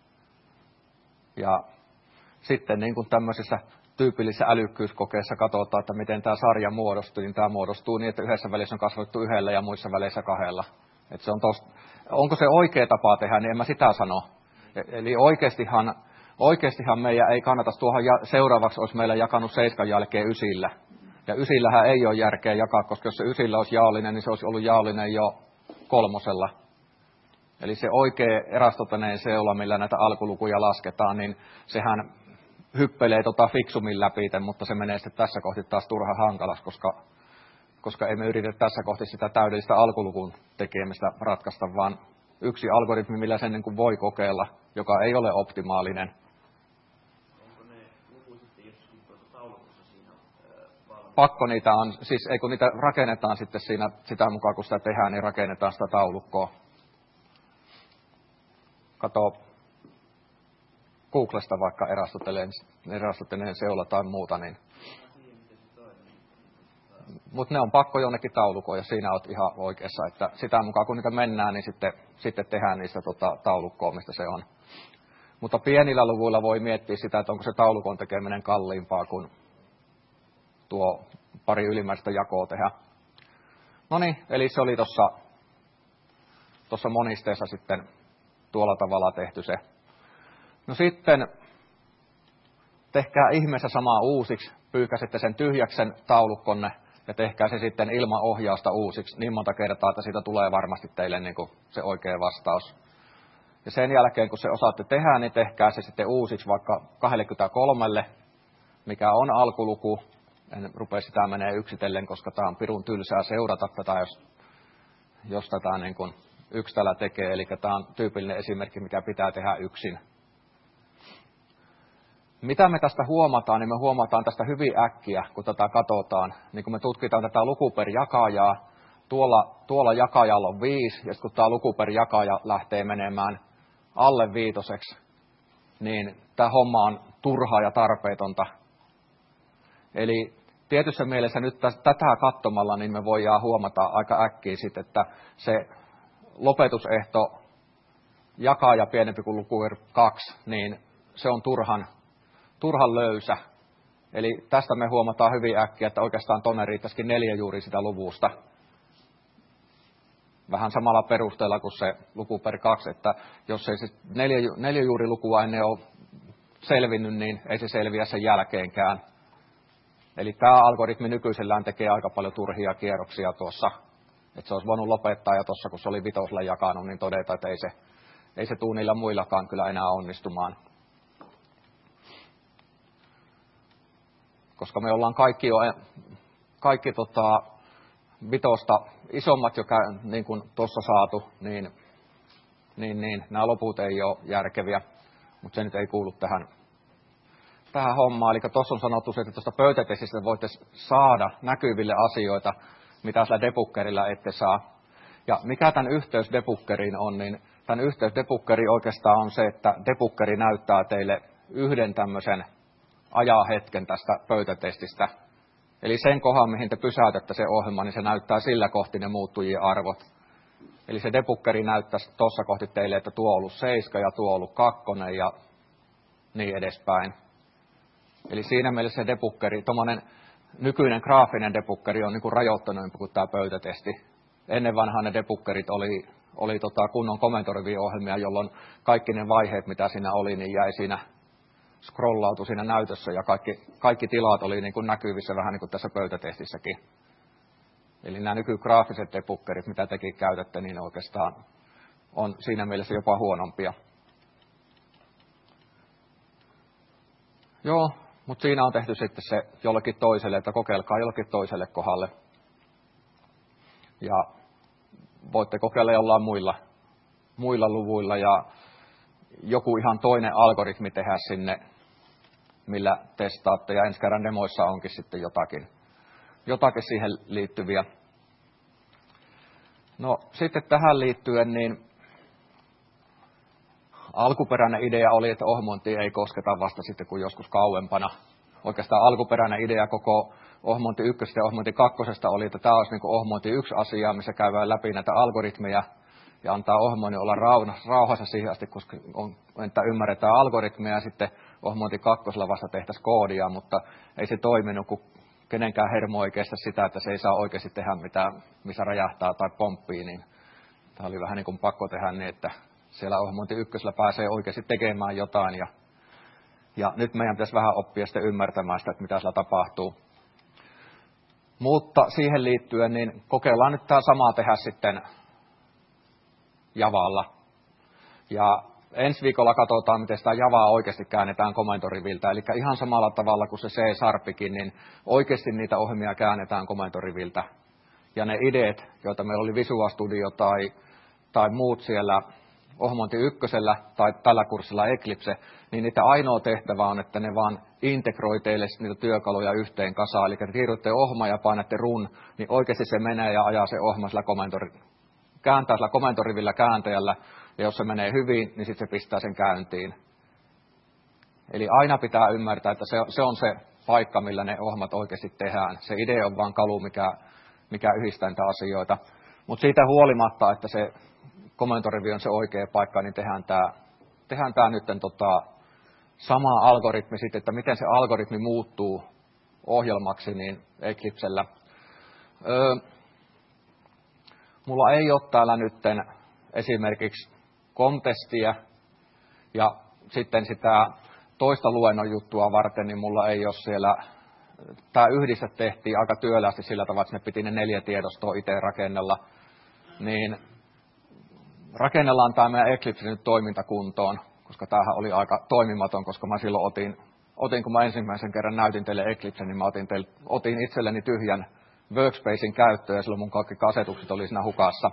Ja sitten niin kuin tämmöisessä tyypillisessä älykkyyskokeessa katsotaan, että miten tämä sarja muodostuu, niin tämä muodostuu niin, että yhdessä välissä on kasvattu yhdellä ja muissa väleissä kahdella. Että se on tosta. Onko se oikea tapa tehdä, niin en mä sitä sano. Eli oikeastihan, oikeastihan meidän ei kannata tuohon ja seuraavaksi olisi meillä jakanut seiskan jälkeen ysillä. Ja ysillähän ei ole järkeä jakaa, koska jos se ysillä olisi jaollinen, niin se olisi ollut jaollinen jo kolmosella. Eli se oikea Eratostheneseen seula, millä näitä alkulukuja lasketaan, niin sehän hyppelee tota fiksumin läpi, mutta se menee sitten tässä kohti taas turha hankalas, koska, koska emme yritä tässä kohti sitä täydellistä alkulukun tekemistä ratkaista, vaan yksi algoritmi, millä sen niin kuin voi kokeilla, joka ei ole optimaalinen. Onko ne luku sitten jossakin tuota taulukossa siinä valmiina? Pakko niitä on, siis ei kun niitä rakennetaan sitten siinä, sitä mukaan kun sitä tehdään, niin rakennetaan sitä taulukkoa. Kato Googlesta vaikka Erastoteleen seula tai muuta, niin mutta ne on pakko jonnekin taulukoon ja siinä olet ihan oikeassa, että sitä mukaan kun niitä mennään, niin sitten, sitten tehdään niistä tota, taulukkoa, mistä se on. Mutta pienillä luvuilla voi miettiä sitä, että onko se taulukon tekeminen kalliimpaa kuin tuo pari ylimmäistä jakoa tehdä. No niin, eli se oli tuossa tuossa monisteessa sitten tuolla tavalla tehty se. No sitten tehkää ihmeessä samaa uusiksi, pyykäsette sen tyhjäksen taulukkonne ja tehkää se sitten ilman ohjausta uusiksi niin monta kertaa, että siitä tulee varmasti teille niin kuin se oikea vastaus. Ja sen jälkeen, kun se osaatte tehdä, niin tehkää se sitten uusiksi vaikka kaksikymmentäkolme, mikä on alkuluku. En rupea sitä menee yksitellen, koska tämä on pirun tylsää seurata tätä, jos, jos tätä niin kuin yksi tällä tekee. Eli tämä on tyypillinen esimerkki, mikä pitää tehdä yksin. Mitä me tästä huomataan, niin me huomataan tästä hyvin äkkiä, kun tätä katsotaan. Niin kun me tutkitaan tätä luku per jakajaa, tuolla, tuolla jakajalla on viisi, ja kun tämä luku per jakaja lähtee menemään alle viitoseksi, niin tämä homma on turhaa ja tarpeetonta. Eli tietyssä mielessä nyt tätä katsomalla, niin me voidaan huomata aika äkkiä sitten, että se lopetusehto jakaja pienempi kuin luku per kaksi, niin se on turhan turhan löysä. Eli tästä me huomataan hyvin äkkiä, että oikeastaan tuonne riittäisikin neljä juuri sitä luvusta. Vähän samalla perusteella kuin se luku per kaksi, että jos ei se neljä, neljä juuri lukua ennen ole selvinnyt, niin ei se selviä sen jälkeenkään. Eli tämä algoritmi nykyisellään tekee aika paljon turhia kierroksia tuossa. Että se olisi voinut lopettaa ja tuossa kun se oli vitosella jakanut, niin todeta, että ei se, ei se tule niillä muillakaan kyllä enää onnistumaan. Koska me ollaan kaikki, jo, kaikki tota, vitosta isommat, joka niin kuin tuossa saatu, niin, niin, niin nämä loput ei ole järkeviä, mutta se nyt ei kuulu tähän, tähän hommaan. Eli tuossa on sanottu, että tuosta pöytätestistä voitte saada näkyville asioita, mitä sillä debuggerilla ette saa. Ja mikä tämän yhteys debuggeriin on, niin tämän yhteys debuggeriin oikeastaan on se, että debuggeri näyttää teille yhden tämmöisen ajahetken tästä pöytätestistä. Eli sen kohan, mihin te pysäytätte se ohjelma, niin se näyttää sillä kohti ne muuttujien arvot. Eli se debuggeri näyttäisi tuossa kohti teille, että tuo on ollut seitsemän ja tuo on ollut kakkonen ja niin edespäin. Eli siinä mielessä se debuggeri, tuommoinen nykyinen graafinen debuggeri on niin kuin rajoittuneempi kuin tämä pöytätesti. Ennen vanhaan ne debuggerit oli, oli tota kunnon komentorivia ohjelmia, jolloin kaikki ne vaiheet, mitä siinä oli, niin jäi siinä scrollautui siinä näytössä ja kaikki, kaikki tilat oli niin kuin näkyvissä vähän niin kuin tässä pöytätestissäkin. Eli nämä nykygraafiset debuggerit, mitä tekin käytätte, niin oikeastaan on siinä mielessä jopa huonompia. Joo, mutta siinä on tehty sitten se jollekin toiselle, että kokeilkaa jollekin toiselle kohdalle. Ja voitte kokeilla jollain muilla, muilla luvuilla ja joku ihan toinen algoritmi tehdä sinne, millä testaatte. Ja ensi kerran demoissa onkin sitten jotakin, jotakin siihen liittyviä. No sitten tähän liittyen, niin alkuperäinen idea oli, että ohjelmointia ei kosketa vasta sitten kuin joskus kauempana. Oikeastaan alkuperäinen idea koko ohjelmointi ykkösestä ja ohjelmointi kakkosesta oli, että tämä olisi niin kuin ohjelmointi yksi asia, missä käydään läpi näitä algoritmeja ja antaa ohjelmoinnin olla rauhassa siihen asti, koska on, että ymmärretään algoritmeja ja sitten ohjelmointi kakkosella vasta tehtäisiin koodia, mutta ei se toiminut, kun kenenkään hermo ei kestä sitä, että se ei saa oikeasti tehdä mitään, missä räjähtää tai pomppii, niin tämä oli vähän niin kuin pakko tehdä niin, että siellä ohjelmointi ykkösellä pääsee oikeasti tekemään jotain ja, ja nyt meidän pitäisi vähän oppia sitten ymmärtämään sitä, että mitä siellä tapahtuu. Mutta siihen liittyen, niin kokeillaan nyt tämä sama tehdä sitten Javalla. Ja ensi viikolla katsotaan, miten sitä Javaa oikeasti käännetään komentoriviltä. Eli ihan samalla tavalla kuin se C-sharpikin, niin oikeasti niitä ohjelmia käännetään komentoriviltä. Ja ne ideat, joita meillä oli Visual Studio tai, tai muut siellä ohjelmointi ykkösellä tai tällä kurssilla Eclipse, niin niitä ainoa tehtävä on, että ne vaan integroi teille niitä työkaluja yhteen kasaan. Eli kirjoitte ohjelma ja painatte run, niin oikeasti se menee ja ajaa se ohjelma sillä komentori, kääntää sillä komentorivillä kääntäjällä, ja jos se menee hyvin, niin sitten se pistää sen käyntiin. Eli aina pitää ymmärtää, että se, se on se paikka, millä ne ohjelmat oikeasti tehdään. Se idea on vaan kalu, mikä, mikä yhdistää niitä asioita. Mutta siitä huolimatta, että se komentorivi on se oikea paikka, niin tehdään tämä tehdään tää nyt tota, sama algoritmi sitten, että miten se algoritmi muuttuu ohjelmaksi niin Eclipsellä. Öö, mulla ei ole täällä nyt esimerkiksi komtestia ja sitten sitä toista luennon juttua varten, niin mulla ei ole siellä, tämä yhdistä tehtiin aika työlästi sillä tavalla, että ne piti ne neljä tiedostoa itse rakennella, niin rakennellaan tämä meidän Eclipse nyt toimintakuntoon, koska tämähän oli aika toimimaton, koska mä silloin otin, otin kun mä ensimmäisen kerran näytin teille Eclipse, niin mä otin, teille, otin itselleni tyhjän workspacein käyttöön ja silloin mun kaikki asetukset oli siinä hukassa.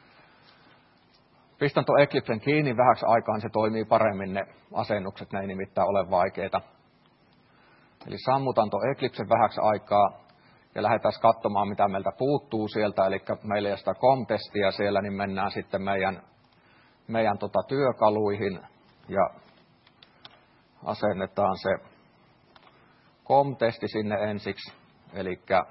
Pistän tuon Eclipsen kiinni vähäksi aikaan, se toimii paremmin ne asennukset, ne ei nimittäin ole vaikeita. Eli sammutan tuon Eclipsen vähäksi aikaa ja lähdetään katsomaan, mitä meiltä puuttuu sieltä. Eli meillä ei ole sitä komtestia siellä, niin mennään sitten meidän, meidän tota työkaluihin ja asennetaan se komtesti sinne ensiksi. Elikkä,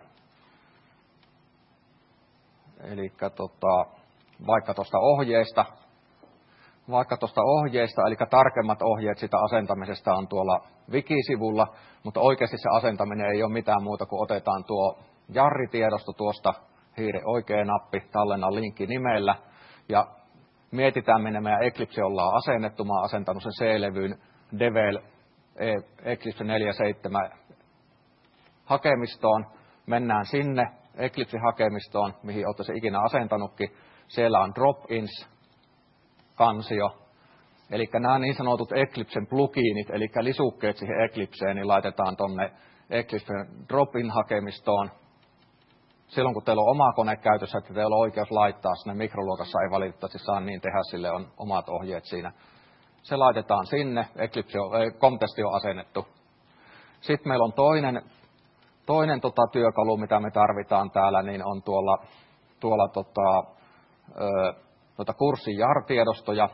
elikkä tota, vaikka tuosta ohjeesta, vaikka tuosta ohjeesta, eli tarkemmat ohjeet sitä asentamisesta on tuolla wiki-sivulla, mutta oikeasti se asentaminen ei ole mitään muuta kuin otetaan tuo jarritiedosto tuosta, hiire oikea nappi, tallenna linkki nimellä, ja mietitään, minne meidän Eclipse ollaan asennettu. Mä oon asentanut sen C-levyyn Devel Eclipse neljäkymmentäseitsemän hakemistoon, mennään sinne Eclipse-hakemistoon, mihin olette se ikinä asentanutkin. Siellä on drop-ins-kansio, eli nämä niin sanotut Eclipsen pluginit, eli lisukkeet siihen Eclipseen, niin laitetaan tuonne Eclipsen drop-in-hakemistoon. Silloin kun teillä on oma kone käytössä, että teillä on oikeus laittaa sinne, mikroluokassa ei valitettavasti saa niin tehdä, sille on omat ohjeet siinä. Se laitetaan sinne, Eclipse on, äh, komtesti on asennettu. Sitten meillä on toinen, toinen tota, työkalu, mitä me tarvitaan täällä, niin on tuolla, tuolla tota, ö, tota kurssin jar-tiedostoja.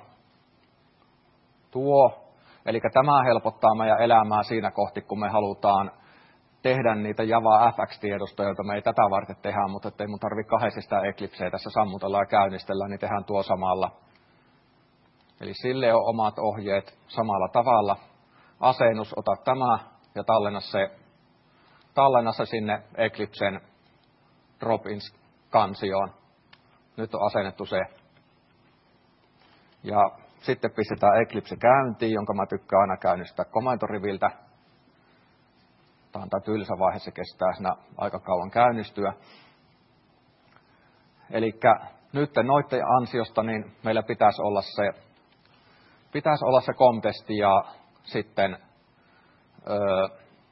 Tuo, eli tämä helpottaa meidän elämää siinä kohti, kun me halutaan tehdä niitä Java F X-tiedostoja, joita me ei tätä varten tehdä, mutta ettei mun tarvitse kahdesti sitä Eclipseä tässä sammutella ja käynnistellä, niin tehdään tuo samalla. Eli sille on omat ohjeet samalla tavalla. Asennus, ota tämä ja tallenna se, tallenna se sinne Eclipsen drop-ins-kansioon. Nyt on asennettu se. Ja sitten pistetään Eclipse käyntiin, jonka mä tykkään aina käynnistää komentoriviltä. Tämä on tämä tylsä vaihe, se kestää siinä aika kauan käynnistyä. Eli nyt noiden ansiosta niin meillä pitäisi olla se, pitäisi olla se komtesti ja sitten, öö,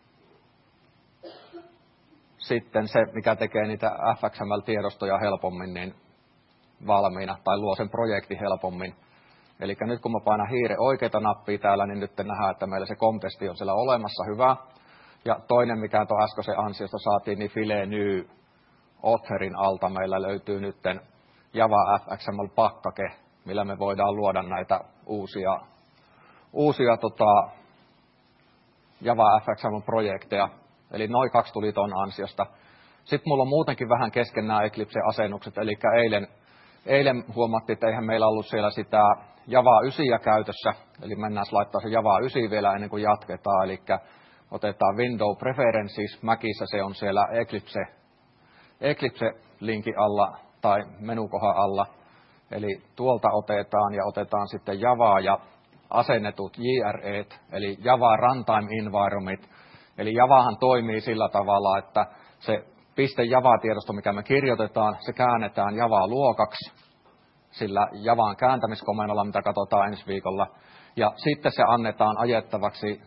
sitten se, mikä tekee niitä F X M L-tiedostoja helpommin, niin valmiina tai luo sen projekti helpommin. Eli nyt kun mä painan hiire oikeita nappia täällä, niin nyt nähdään, että meillä se komtesti on siellä olemassa, hyvä. Ja toinen, mikä tuon äskeisen ansiosta saatiin, niin File New Authorin alta meillä löytyy nyt Java F X M L-pakkake, millä me voidaan luoda näitä uusia, uusia tota, Java F X M L-projekteja. Eli noin kaksi tuli tuon ansiosta. Sitten mulla on muutenkin vähän kesken nämä Eclipse-asennukset, eli eilen, eilen huomattiin, että eihän meillä ollut siellä sitä Java yhdeksän käytössä, eli mennään laittaa se Java yhdeksän vielä ennen kuin jatketaan, eli otetaan Window Preferences, Macissa se on siellä Eclipse, Eclipse-linkin alla tai menukohan alla, eli tuolta otetaan ja otetaan sitten Java ja asennetut J R E:t, eli Java Runtime Environment, eli Javahan toimii sillä tavalla, että se piste Java-tiedosto, mikä me kirjoitetaan, se käännetään Java-luokaksi sillä Javaan kääntämiskomennolla, mitä katsotaan ensi viikolla, ja sitten se annetaan ajettavaksi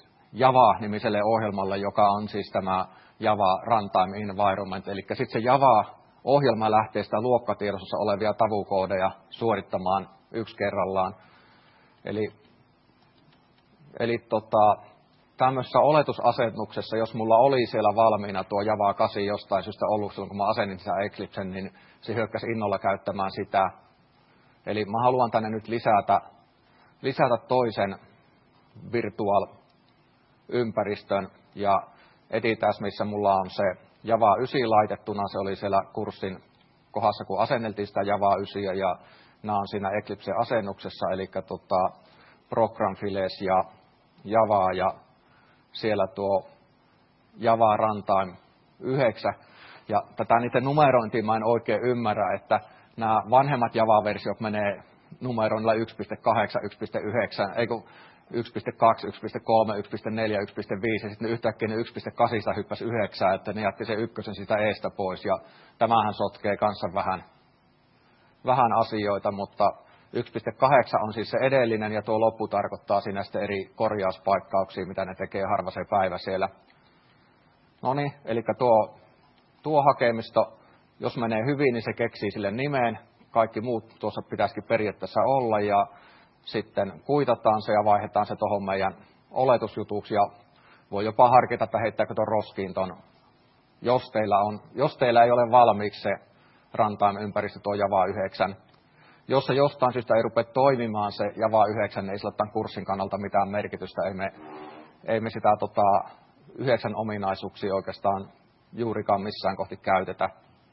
Java-nimiselle ohjelmalle, joka on siis tämä Java Runtime Environment, eli sitten se Java ohjelma lähtee sitä luokkatiedostossa olevia tavukoodeja suorittamaan yksi kerrallaan. Eli, eli tota, tämmöisessä oletusasennuksessa, jos mulla oli siellä valmiina tuo Java kahdeksan jostain syystä ollut silloin, kun mä asennin sitä Eclipsen, niin se hyökkäsi innolla käyttämään sitä. Eli mä haluan tänne nyt lisätä, lisätä toisen virtual-ympäristön ja etitäs, missä mulla on se Java yhdeksän laitettuna. Se oli siellä kurssin kohdassa, kun asenneltiin sitä Java yhdeksän ja nämä on siinä Eclipsen asennuksessa, eli tota, Program Files ja Java ja siellä tuo Java Runtime yhdeksän. Ja tätä niiden numerointia mä en oikein ymmärrä, että nämä vanhemmat Java-versiot menee numeroinnilla yksi piste kahdeksan, yksi piste yhdeksän, ei kun yksi piste kaksi, yksi piste kolme, yksi piste neljä, yksi piste viisi ja sitten yhtäkkiä ne yksi piste kahdeksan hyppäsi yhdeksään, että ne jätti sen ykkösen sitä eestä pois ja tämähän sotkee kanssa vähän, vähän asioita, mutta yksi piste kahdeksan on siis se edellinen ja tuo loppu tarkoittaa siinä sitten eri korjauspaikkauksia, mitä ne tekee harva se päivä siellä. No niin, eli tuo, tuo hakemisto, jos menee hyvin, niin se keksii sille nimeen. Kaikki muut tuossa pitäisikin periaatteessa olla ja sitten kuitataan se ja vaihdetaan se tuohon meidän oletusjutuksi ja voi jopa harkita, että heittääkö tuon roskiin ton, jos teillä, on, jos teillä ei ole valmiiksi se runtime-ympäristö tuo Java yhdeksän. Jos se jostain syystä ei rupea toimimaan se Java yhdeksän, niin ei sillä tämän kurssin kannalta mitään merkitystä. Ei me, ei me sitä tota, yhdeksän ominaisuuksia oikeastaan juurikaan missään kohti käytetä.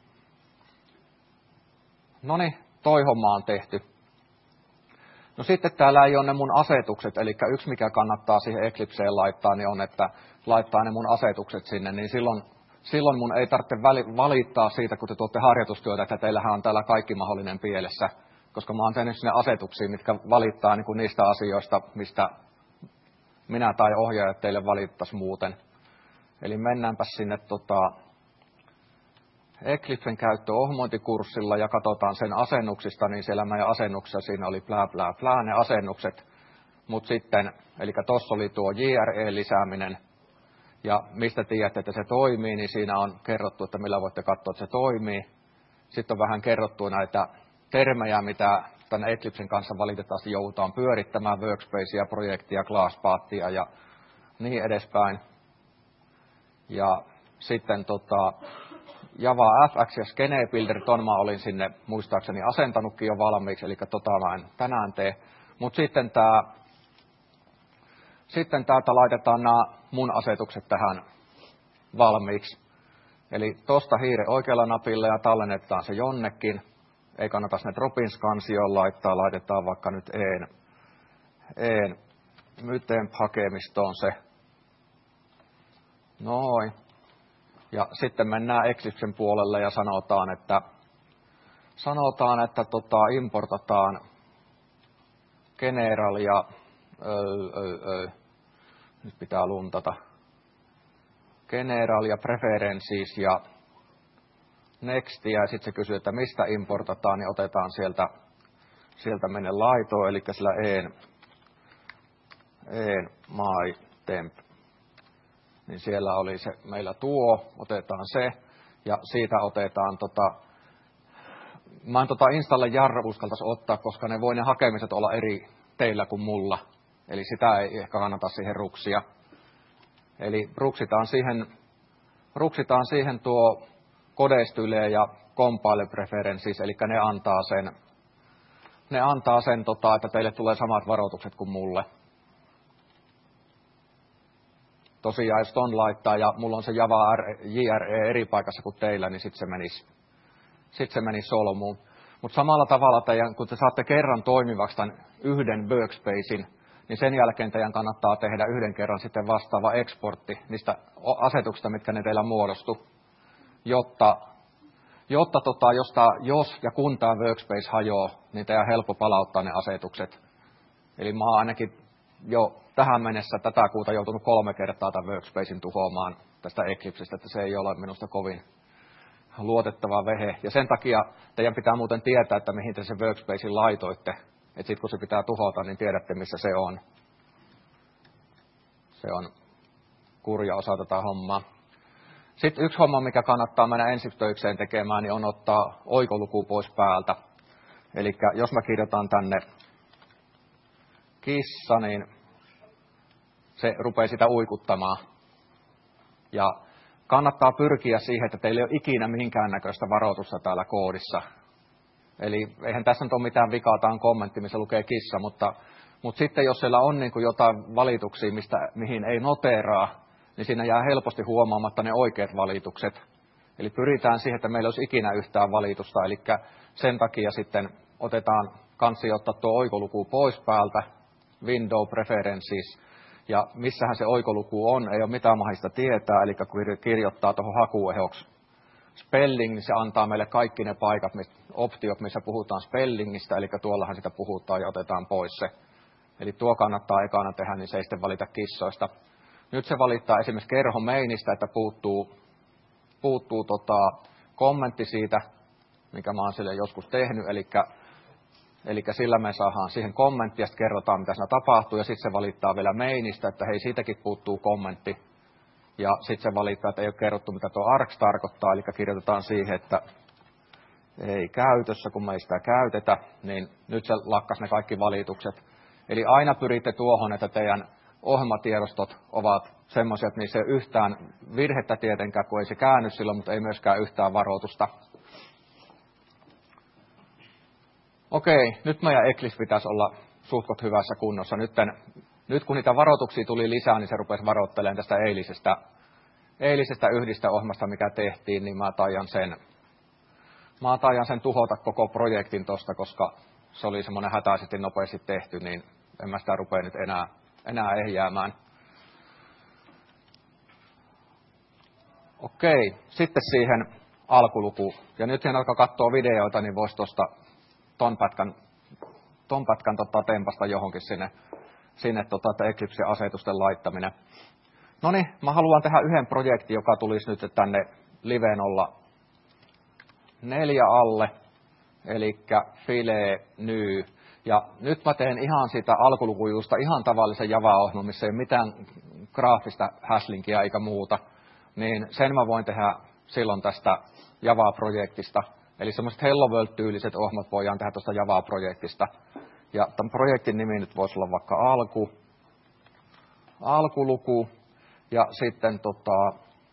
No niin, toi homma on tehty. No sitten täällä ei ole ne mun asetukset, eli yksi mikä kannattaa siihen Eclipseen laittaa, niin on, että laittaa ne mun asetukset sinne, niin silloin, silloin mun ei tarvitse valittaa siitä, kun te tuotte harjoitustyötä, että teillähän on täällä kaikki mahdollinen pielessä, koska mä oon tehnyt sinne asetuksia, mitkä valittaa niin kuin niistä asioista, mistä minä tai ohjaajat teille valittaisi muuten. Eli mennäänpä sinne tota, Eclipsen käyttöohjelmointikurssilla ja katsotaan sen asennuksista, niin siellä meidän asennuksessa siinä oli plää plää plää ne asennukset, mutta sitten, eli tuossa oli tuo J R E-lisääminen, ja mistä tiedätte, että se toimii, niin siinä on kerrottu, että millä voitte katsoa, että se toimii. Sitten on vähän kerrottu näitä termejä, mitä tämän Eclipsen kanssa valitettavasti joudutaan pyörittämään, workspacea, projektia, classpathia ja niin edespäin. Ja sitten tota, Java F X ja Skene Builder, ton mä olin sinne muistaakseni asentanutkin jo valmiiksi, eli tota mä en tänään tee. Mutta sitten tää, sitten täältä laitetaan nämä mun asetukset tähän valmiiksi. Eli tosta hiire oikealla napilla ja tallennetaan se jonnekin. Ei kannata sinne Droppins-kansioon laittaa, laitetaan vaikka nyt een, een mytemp-hakemistoon se. Noin. Ja sitten mennään Eclipsen puolelle ja sanotaan, että, sanotaan, että tota, importataan general ja öö, öö, öö, nyt pitää luntata. General ja preferences ja nextia ja sitten se kysyy, että mistä importataan, niin otetaan sieltä, sieltä menne laitoon, eli sillä een, een my temp. Niin siellä oli se, meillä tuo, otetaan se, ja siitä otetaan, tota, mä en tota installe jarru uskaltaisi ottaa, koska ne voi ne hakemiset olla eri teillä kuin mulla, eli sitä ei ehkä kannata siihen ruksia. Eli ruksitaan siihen, ruksitaan siihen tuo codestyle ja compile preferences, eli ne antaa sen, ne antaa sen tota, että teille tulee samat varoitukset kuin mulle. Tosiaan, jos ton laittaa ja mulla on se Java J R E eri paikassa kuin teillä, niin sitten se menisi, sit se menisi solmuun. Mutta samalla tavalla, teidän, kun te saatte kerran toimivaksi tämän yhden workspacein, niin sen jälkeen teidän kannattaa tehdä yhden kerran sitten vastaava exportti niistä asetuksista, mitkä ne teillä muodostu, jotta, jotta tota, jos, tää, jos ja kun tämä workspace hajoaa, niin teidän on helppo palauttaa ne asetukset. Eli mä oon ainakin jo tähän mennessä tätä kuuta joutunut kolme kertaa tämän workspacein tuhoamaan tästä Eclipsestä, että se ei ole minusta kovin luotettava vehe. Ja sen takia teidän pitää muuten tietää, että mihin te sen workspacein laitoitte. Että sitten kun se pitää tuhota, niin tiedätte missä se on. Se on kurja osa tätä hommaa. Sitten yksi homma, mikä kannattaa mennä ensitöikseen tekemään, niin on ottaa oikoluku pois päältä. Eli jos mä kirjoitan tänne kissa, niin se rupeaa sitä uikuttamaan. Ja kannattaa pyrkiä siihen, että teillä ei ole ikinä minkäännäköistä varoitusta täällä koodissa. Eli eihän tässä nyt ole mitään vikaa, tämä on kommentti, missä lukee kissa, mutta, mutta sitten jos siellä on niin kuin jotain valituksia, mistä, mihin ei noteeraa, niin siinä jää helposti huomaamatta ne oikeat valitukset. Eli pyritään siihen, että meillä olisi ikinä yhtään valitusta, eli sen takia sitten otetaan kansi ottaa tuo oikoluku pois päältä, Window Preferences, ja missähän se oikoluku on, ei ole mitään mahdollista tietää, eli kun kirjoittaa tuohon hakuehoksi spelling, niin se antaa meille kaikki ne paikat, optiot, missä puhutaan spellingistä, eli tuollahan sitä puhutaan ja otetaan pois se. Eli tuo kannattaa ekana tehdä, niin se ei sitten valita kissoista. Nyt se valittaa esimerkiksi kerho mainista, että puuttuu, puuttuu tota, kommentti siitä, minkä mä oon sille joskus tehnyt, eli, eli sillä me saadaan siihen kommentti ja sitten kerrotaan, mitä siinä tapahtuu, ja sitten se valittaa vielä mainista, että hei, siitäkin puuttuu kommentti. Ja sitten se valittaa, että ei ole kerrottu, mitä tuo args tarkoittaa, eli kirjoitetaan siihen, että ei käytössä, kun me ei sitä käytetä, niin nyt se lakkas ne kaikki valitukset. Eli aina pyritte tuohon, että teidän ohjelmatiedostot ovat semmoisia, että niissä ei ole yhtään virhettä tietenkään, kun ei se käänny silloin, mutta ei myöskään yhtään varoitusta. Okei, nyt meidän Eclipse pitäisi olla suhtkot hyvässä kunnossa. Nytten, nyt kun niitä varoituksia tuli lisää, niin se rupesi varoittelemaan tästä eilisestä, eilisestä yhdistä ohjelmasta, mikä tehtiin, niin mä taian sen, mä taian sen tuhota koko projektin tosta, koska se oli semmoinen hätäisesti nopeasti tehty, niin en mä sitä rupea nyt enää, enää ehjäämään. Okei, sitten siihen alkuluku. Ja nyt kun alkaa katsoa videoita, niin voisi tuosta ton pätkän, ton pätkän tota, tempasta johonkin sinne, sinne tota, Eclipse-asetusten laittaminen. No niin, mä haluan tehdä yhden projektin, joka tulisi nyt tänne Live nolla neljä alle, eli File New. Ja nyt mä teen ihan sitä alkulukujuusta ihan tavallisen Java-ohjelman, missä ei ole mitään graafista hashlinkia eikä muuta. Niin sen mä voin tehdä silloin tästä Java-projektista. Eli semmoiset Hello World-tyyliset ohjelmat voidaan tehdä tuosta Java-projektista. Ja tämän projektin nimi nyt voisi olla vaikka alku, alkuluku. Ja sitten tota,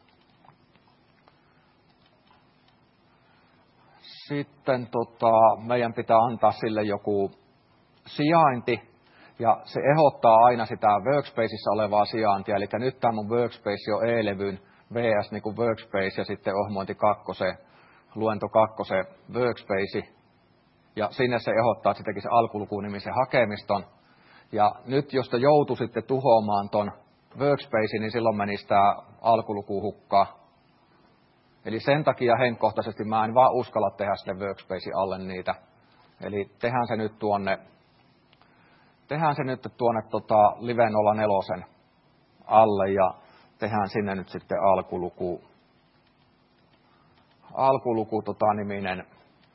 sitten tota, meidän pitää antaa sille joku sijainti. Ja se ehdottaa aina sitä workspaceissa olevaa sijaintia. Eli nyt tämä mun workspace on E-levyn vs niin kuin workspace ja sitten ohjelmointi kakkose, luento kakkose workspace. Ja sinne se ehdottaa, että se teki se alkulukunimisen hakemiston. Ja nyt jos te joutuu sitten tuhoamaan ton workspace, niin silloin menisi tämä alkuluku hukkaan. Eli sen takia henkkohtaisesti mä en vaan uskalla tehdä sinne workspace alle niitä. Eli tehdään se nyt tuonne, tehdään se nyt tuonne tota Live nolla neljä alle ja tehdään sinne nyt sitten alkuluku, alkuluku tota, niminen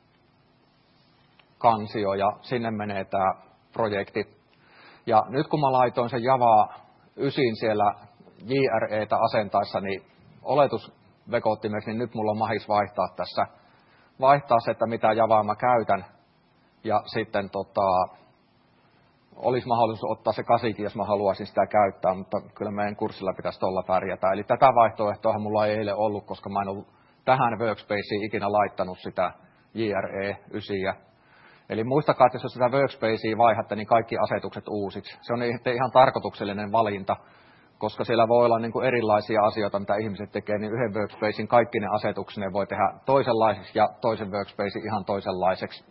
kansio ja sinne menee tämä projekti. Ja nyt kun mä laitoin sen Java yhdeksän siellä J R E:tä asentaessa, niin oletusvekottimeksi, niin nyt mulla on mahis vaihtaa tässä, vaihtaa se, että mitä Javaa mä käytän. Ja sitten tota, olisi mahdollisuus ottaa se kasikin, jos mä haluaisin sitä käyttää, mutta kyllä meidän kurssilla pitäisi tuolla pärjätä. Eli tätä vaihtoehtoa mulla ei eilen ollut, koska mä en ollut tähän workspaceen ikinä laittanut sitä J R E yhdeksän. Eli muistakaa, että jos sitä workspacea vaihatte, niin kaikki asetukset uusiksi. Se on ihan tarkoituksellinen valinta, koska siellä voi olla niin kuin erilaisia asioita, mitä ihmiset tekee, niin yhden workspacein kaikki ne asetukset voi tehdä toisenlaiseksi ja toisen workspacein ihan toisenlaiseksi.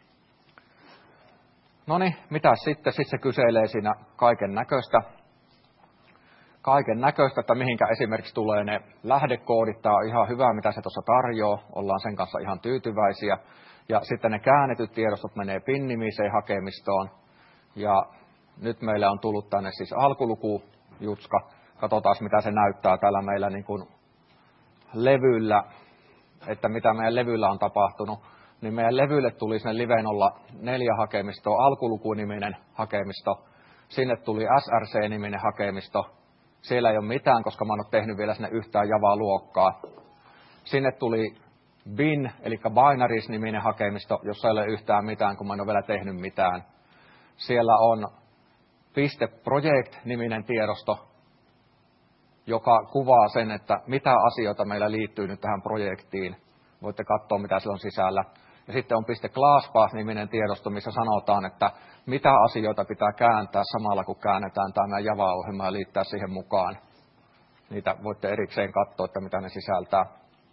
No niin, mitä sitten? Sitten se kyselee siinä kaiken näköistä. Kaiken näköistä, että mihinkä esimerkiksi tulee ne lähdekoodit. Tämä on ihan hyvä, mitä se tuossa tarjoaa. Ollaan sen kanssa ihan tyytyväisiä. Ja sitten ne käännetyt tiedostot menee pinnimiseen hakemistoon. Ja nyt meillä on tullut tänne siis alkulukujutska. Katsotaan, mitä se näyttää täällä meillä niin kuin levyllä, että mitä meidän levyllä on tapahtunut. Niin meidän levylle tuli sinne Live nolla neljä hakemisto, alkulukuniminen hakemisto. Sinne tuli S R C-niminen hakemisto. Siellä ei ole mitään, koska mä en ole tehnyt vielä sinne yhtään Java-luokkaa. Sinne tuli bin, eli binaries-niminen hakemisto, jossa ei ole yhtään mitään, kun mä en ole vielä tehnyt mitään. Siellä on .project-niminen tiedosto, joka kuvaa sen, että mitä asioita meillä liittyy nyt tähän projektiin. Voitte katsoa, mitä siellä on sisällä. Ja sitten on .classpath-niminen tiedosto, missä sanotaan, että mitä asioita pitää kääntää samalla, kun käännetään tämä Java-ohjelma ja liittää siihen mukaan. Niitä voitte erikseen katsoa, että mitä ne sisältää.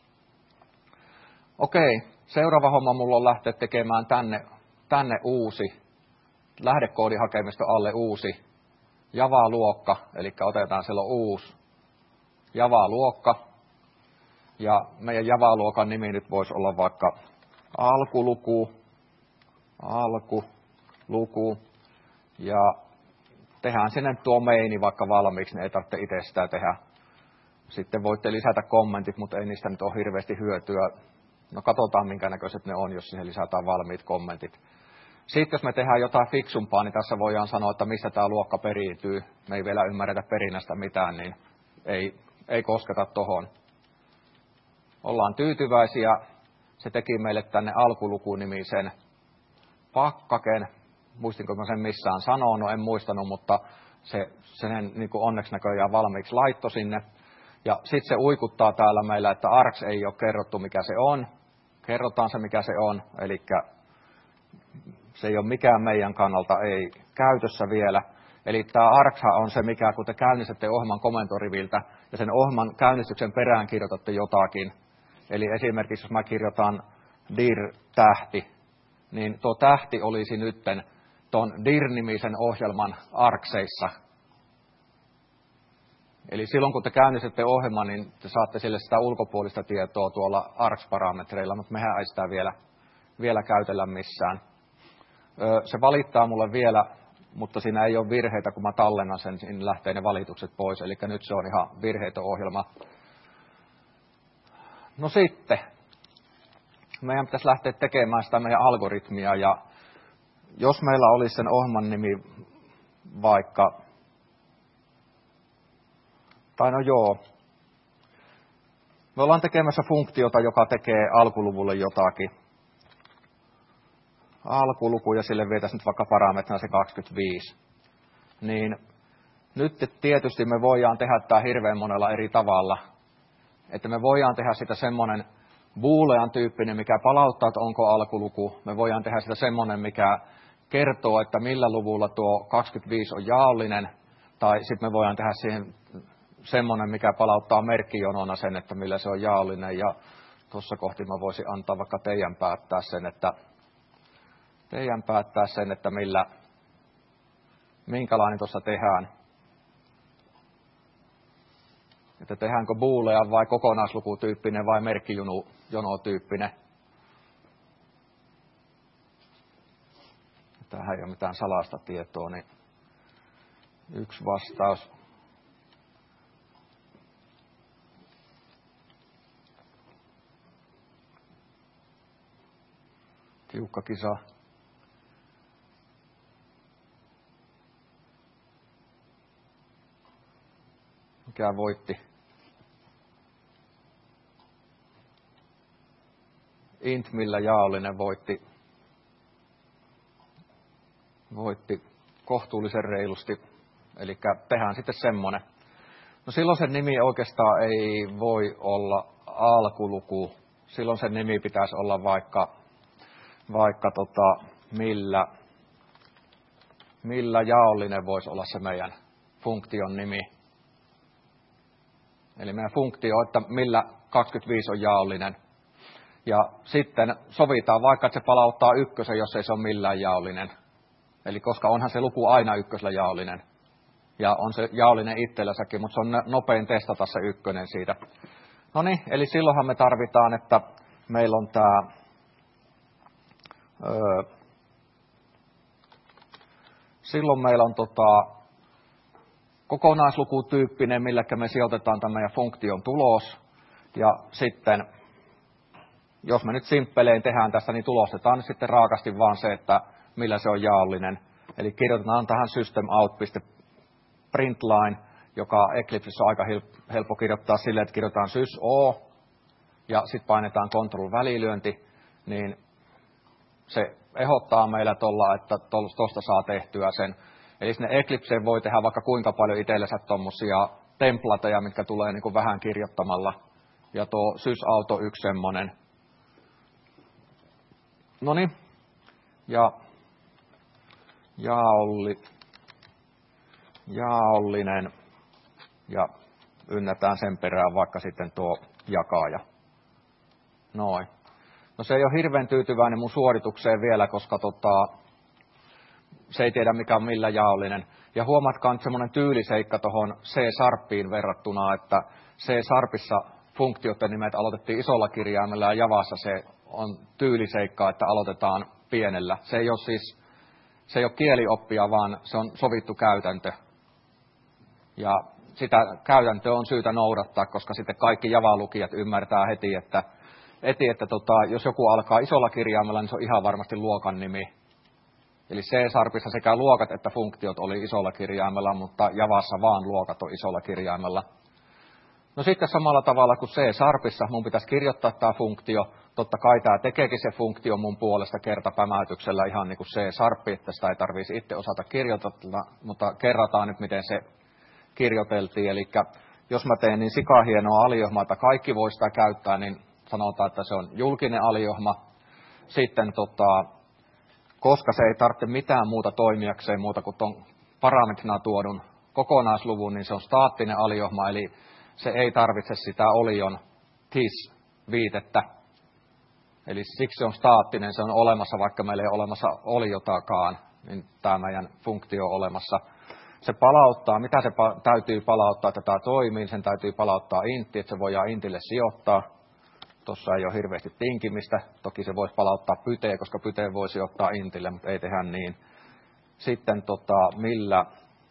Okei, seuraava homma mulla on lähteä tekemään tänne, tänne uusi, lähdekoodihakemisto alle uusi Java-luokka, eli otetaan silloin uusi Java-luokka. Ja meidän Java-luokan nimi nyt voisi olla vaikka alkuluku, alkuluku, ja tehdään sinne tuo maini vaikka valmiiksi, niin ei tarvitse itse sitä tehdä. Sitten voitte lisätä kommentit, mutta ei niistä nyt ole hirveästi hyötyä. No katsotaan, minkä näköiset ne on, jos siihen lisätään valmiit kommentit. Sitten jos me tehdään jotain fiksumpaa, niin tässä voidaan sanoa, että missä tämä luokka periytyy. Me ei vielä ymmärretä perinnästä mitään, niin ei, ei kosketa tohon. Ollaan tyytyväisiä. Se teki meille tänne alkulukunimisen pakkaken. Muistinko mä sen missään sanoa? No en muistanut, mutta se sen niin kuin onneksi näköjään valmiiksi laitto sinne. Ja sitten se uikuttaa täällä meillä, että args ei ole kerrottu, mikä se on. Kerrotaan se, mikä se on. Eli se ei ole mikään meidän kannalta ei käytössä vielä. Eli tämä args on se, mikä kun te käynnistätte ohjelman komentoriviltä ja sen ohjelman käynnistyksen perään kirjoitatte jotakin. Eli esimerkiksi jos mä kirjoitan dir-tähti, niin tuo tähti olisi nytten tuon dir-nimisen ohjelman arkseissa. Eli silloin kun te käynnistätte ohjelman, niin te saatte sille sitä ulkopuolista tietoa tuolla args-parametreilla, mutta mehän ei sitä vielä, vielä käytellä missään. Se valittaa mulle vielä, mutta siinä ei ole virheitä, kun mä tallennan sen, niin lähtee ne valitukset pois. Eli nyt se on ihan virheetön ohjelma. No sitten, meidän pitäisi lähteä tekemään sitä meidän algoritmia, ja jos meillä olisi sen ohjelman nimi vaikka, tai no joo, me ollaan tekemässä funktiota, joka tekee alkuluvulle jotakin. Alkuluku, ja sille vietäisiin nyt vaikka parametrina se kaksikymmentäviisi. Niin nyt tietysti me voidaan tehdä tämä hirveän monella eri tavalla. Että me voidaan tehdä sitä semmoinen boolean tyyppinen, mikä palauttaa, että onko alkuluku. Me voidaan tehdä sitä semmoinen, mikä kertoo, että millä luvulla tuo kaksikymmentäviisi on jaollinen. Tai sitten me voidaan tehdä siihen semmoinen, mikä palauttaa merkkijonona sen, että millä se on jaollinen. Ja tuossa kohti mä voisin antaa vaikka teidän päättää sen, että teidän päättää sen, että millä, minkälainen tuossa tehdään. Että tehdäänkö boolean vai kokonaislukutyyppinen vai merkkijonotyyppinen. Tähän ei ole mitään salaista tietoa, niin yksi vastaus. Tiukka kisa. Mikä voitti? Int, millä jaollinen voitti, voitti kohtuullisen reilusti. Eli tehdään sitten semmoinen. No silloin sen nimi oikeastaan ei voi olla alkuluku. Silloin sen nimi pitäisi olla vaikka, vaikka tota, millä, millä jaollinen voisi olla se meidän funktion nimi. Eli meidän funktio on, että millä kaksikymmentäviisi on jaollinen. Ja sitten sovitaan vaikka, että se palauttaa ykkösen, jos ei se ole millään jaollinen. Eli koska onhan se luku aina ykkösellä jaollinen. Ja on se jaollinen itselläsäkin, mutta se on nopein testata se ykkönen siitä. No niin, eli silloinhan me tarvitaan, että meillä on tämä öö, silloin meillä on tota, kokonaislukutyyppinen, millä me sijoitetaan tämän meidän funktion tulos. Ja sitten, jos me nyt simppeleen tehdään tästä, niin tulostetaan sitten raakasti vaan se, että millä se on jaollinen. Eli kirjoitetaan tähän systemout.println, joka Eclipsessä on aika helppo kirjoittaa silleen, että kirjoitetaan sys O ja sitten painetaan control välilyönti, niin se ehdottaa meillä tuolla, että tuosta saa tehtyä sen. Eli sinne Eclipseen voi tehdä vaikka kuinka paljon itsellensä tuommoisia templateja, mitkä tulee niin kuin vähän kirjoittamalla. Ja tuo sysauto yksi semmoinen. Noniin. Ja jaolli, jaollinen. Ja ynnätään sen perään vaikka sitten tuo jakaja. Noin. No se ei ole hirveän tyytyväinen mun suoritukseen vielä, koska tota, se ei tiedä mikä on millä jaollinen. Ja huomatkaa nyt semmoinen tyyliseikka tuohon C-sharpiin verrattuna, että C-sharpissa funktioiden nimet aloitettiin isolla kirjaimella ja Javassa se on tyyliseikka, että aloitetaan pienellä. Se ei ole siis, se ei ole kielioppia, vaan se on sovittu käytäntö. Ja sitä käytäntöä on syytä noudattaa, koska sitten kaikki Java-lukijat ymmärtää heti, että, heti, että tota, jos joku alkaa isolla kirjaimella, niin se on ihan varmasti luokan nimi. Eli C-sharpissa sekä luokat että funktiot oli isolla kirjaimella, mutta Javassa vaan luokat on isolla kirjaimella. No sitten samalla tavalla kuin C-sharpissa mun pitäisi kirjoittaa tämä funktio. Totta kai tämä tekeekin se funktio mun puolesta kertapämäytyksellä ihan niin kuin C-sharpi, että sitä ei tarvitsisi itse osata kirjoitella, mutta kerrataan nyt miten se kirjoiteltiin. Eli jos mä teen niin sikahienoa aliohmaa, että kaikki voi sitä käyttää, niin sanotaan, että se on julkinen aliohma. Sitten tota, koska se ei tarvitse mitään muuta toimijakseen muuta kuin tuon parametrina tuodun kokonaisluvun, niin se on staattinen aliohma, eli se ei tarvitse sitä olion this-viitettä. Eli siksi se on staattinen, se on olemassa, vaikka meillä ei ole olemassa oliotakaan, niin tämä meidän funktio on olemassa. Se palauttaa, mitä se pa- täytyy palauttaa, että tämä toimii, sen täytyy palauttaa intti, että se voidaan intille sijoittaa. Tuossa ei ole hirveästi tinkimistä. Toki se voisi palauttaa pyteen, koska pyteen voisi ottaa intille, mutta ei tehdä niin. Sitten tota, millä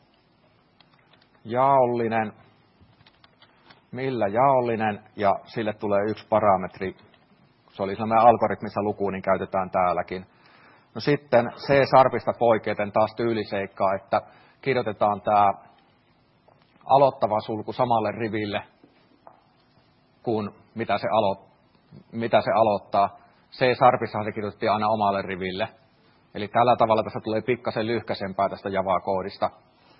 jaollinen, millä jaollinen, ja sille tulee yksi parametri. Se oli sellainen algoritmissa luku, niin käytetään täälläkin. No sitten C-sharpista poiketen taas tyyliseikkaa, että kirjoitetaan tämä aloittava sulku samalle riville kuin mitä se aloittaa. mitä se aloittaa. C-sharpissahan se kirjoitettiin aina omalle riville. Eli tällä tavalla tästä tulee pikkasen lyhkäisempää tästä Java-koodista.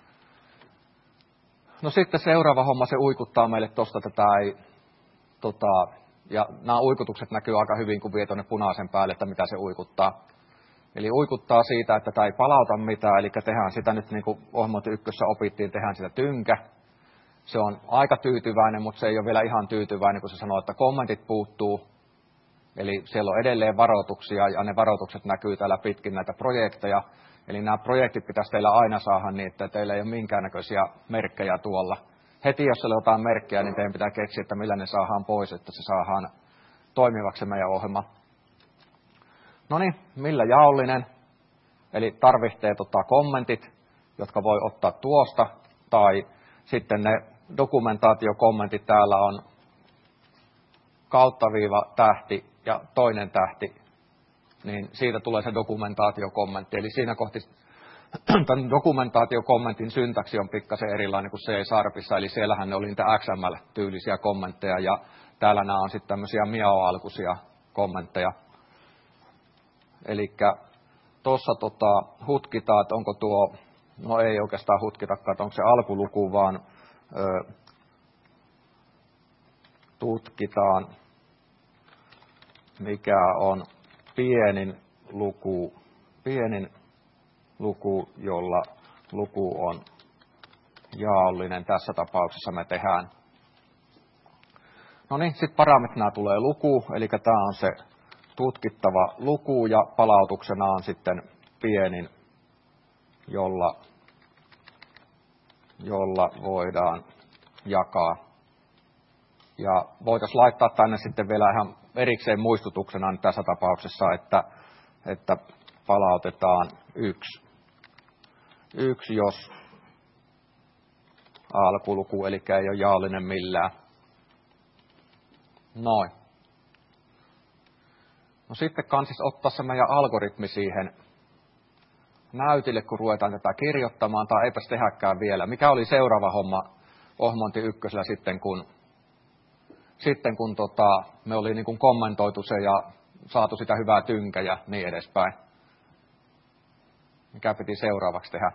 No sitten seuraava homma, se uikuttaa meille tuosta, että tämä ei, tota, ja nämä uikutukset näkyy aika hyvin, kun vie tuonne punaisen päälle, että mitä se uikuttaa. Eli uikuttaa siitä, että tämä ei palauta mitään, eli tehdään sitä nyt niin kuin ohjelmointi ykkössä opittiin, tehdään sitä tynkä. Se on aika tyytyväinen, mutta se ei ole vielä ihan tyytyväinen, kun se sanoo, että kommentit puuttuu. Eli siellä on edelleen varoituksia, ja ne varoitukset näkyy täällä pitkin näitä projekteja. Eli nämä projektit pitäisi teillä aina saada niin, että teillä ei ole minkäännäköisiä merkkejä tuolla. Heti jos siellä on jotain merkkejä, niin teidän pitää keksiä, että millä ne saadaan pois, että se saadaan toimivaksi meidän ohjelma. No niin, millä jaollinen? Eli tarvitsee tota kommentit, jotka voi ottaa tuosta, tai sitten ne dokumentaatiokommentit täällä on kauttaviiva tähti ja toinen tähti, niin siitä tulee se dokumentaatiokommentti. Eli siinä kohti tämän dokumentaatiokommentin syntaksi on pikkasen erilainen kuin C-sharpissa, eli siellähän ne oli niitä X M L-tyylisiä kommentteja, ja täällä nämä on sitten tämmöisiä miao-alkuisia kommentteja. Eli tuossa tota, hutkitaan, että onko tuo, no ei oikeastaan hutkitakaan, että onko se alkuluku, vaan ö, tutkitaan, mikä on pienin luku, pienin luku, jolla luku on jaollinen. Tässä tapauksessa me tehdään. No niin, sitten parametrina tulee luku, eli tämä on se tutkittava luku, ja palautuksena on sitten pienin, jolla, jolla voidaan jakaa. Ja voitaisiin laittaa tänne sitten vielä ihan erikseen muistutuksena tässä tapauksessa, että, että palautetaan yksi. Yksi, jos alkuluku, eli ei ole jaollinen millään. Noin. No sitten kansis ottaa se meidän algoritmi siihen näytille, kun ruvetaan tätä kirjoittamaan, tai eipäs tehdäkään vielä. Mikä oli seuraava homma? Ohmonti ykkösellä sitten, kun, sitten, kun tota, me oli niin kuin kommentoitu se ja saatu sitä hyvää tynkä ja niin edespäin. Mikä piti seuraavaksi tehdä?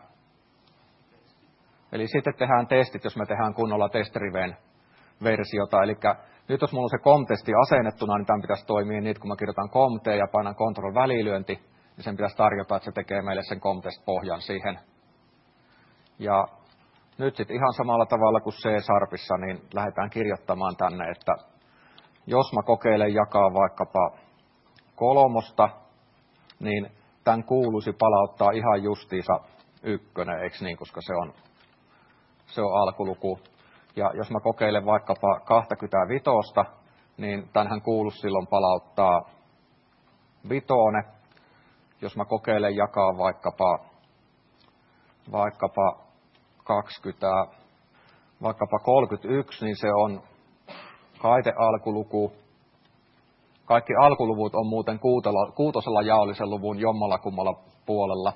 Eli sitten tehdään testit, jos me tehdään kunnolla testriveen versiota. Eli nyt jos mulla on se com-testi asennettuna, niin tämän pitäisi toimia niin, että kun mä kirjoitan com-t ja painan control-välilyönti, niin sen pitäisi tarjota, että se tekee meille sen com-test-pohjan siihen. Ja nyt sitten ihan samalla tavalla kuin C-sharpissa, niin lähdetään kirjoittamaan tänne, että jos mä kokeilen jakaa vaikkapa kolmosta, niin tämän kuuluisi palauttaa ihan justiinsa ykkönen, eikö niin, koska se on, se on alkuluku. Ja jos mä kokeilen vaikkapa kaksikymmentäviisi, niin tämänhän kuuluisi silloin palauttaa vitone. Jos mä kokeilen jakaa vaikkapa, vaikkapa kaksikymmentä, vaikkapa kolmekymmentäyksi, niin se on kaitealkuluku. Kaikki alkuluvut on muuten kuutosella, kuutosella jaollisen luvun jommalla kummalla puolella.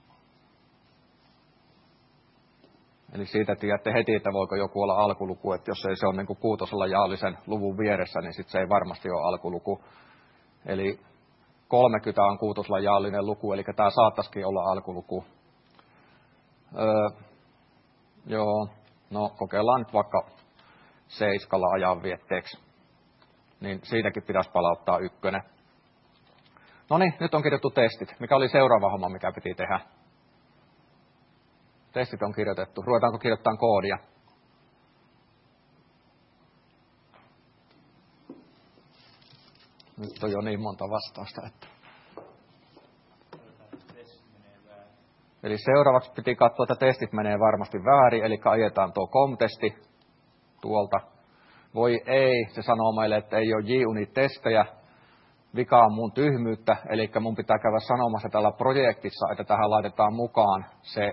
Eli siitä tiedätte heti, että voiko joku olla alkuluku, että jos ei se ole niin kuin kuutosella jaollisen luvun vieressä, niin sitten se ei varmasti ole alkuluku. Eli kolmekymmentä on kuutosella jaollinen luku, eli tämä saattaisikin olla alkuluku. Öö, joo, no kokeillaan nyt vaikka seiskalla ajanvietteeksi. Niin siitäkin pitäisi palauttaa ykkönen. No niin, nyt on kirjoitettu testit. Mikä oli seuraava homma, mikä piti tehdä? Testit on kirjoitettu. Ruvetaanko kirjoittamaan koodia? Nyt on jo niin monta vastausta, että... Eli seuraavaksi piti katsoa, että testit menee varmasti väärin, eli ajetaan tuo com-testi tuolta. Voi ei, se sanoo meille, että ei ole JUnit-testejä, vika on mun tyhmyyttä, eli mun pitää käydä sanomassa tällä projektissa, että tähän laitetaan mukaan se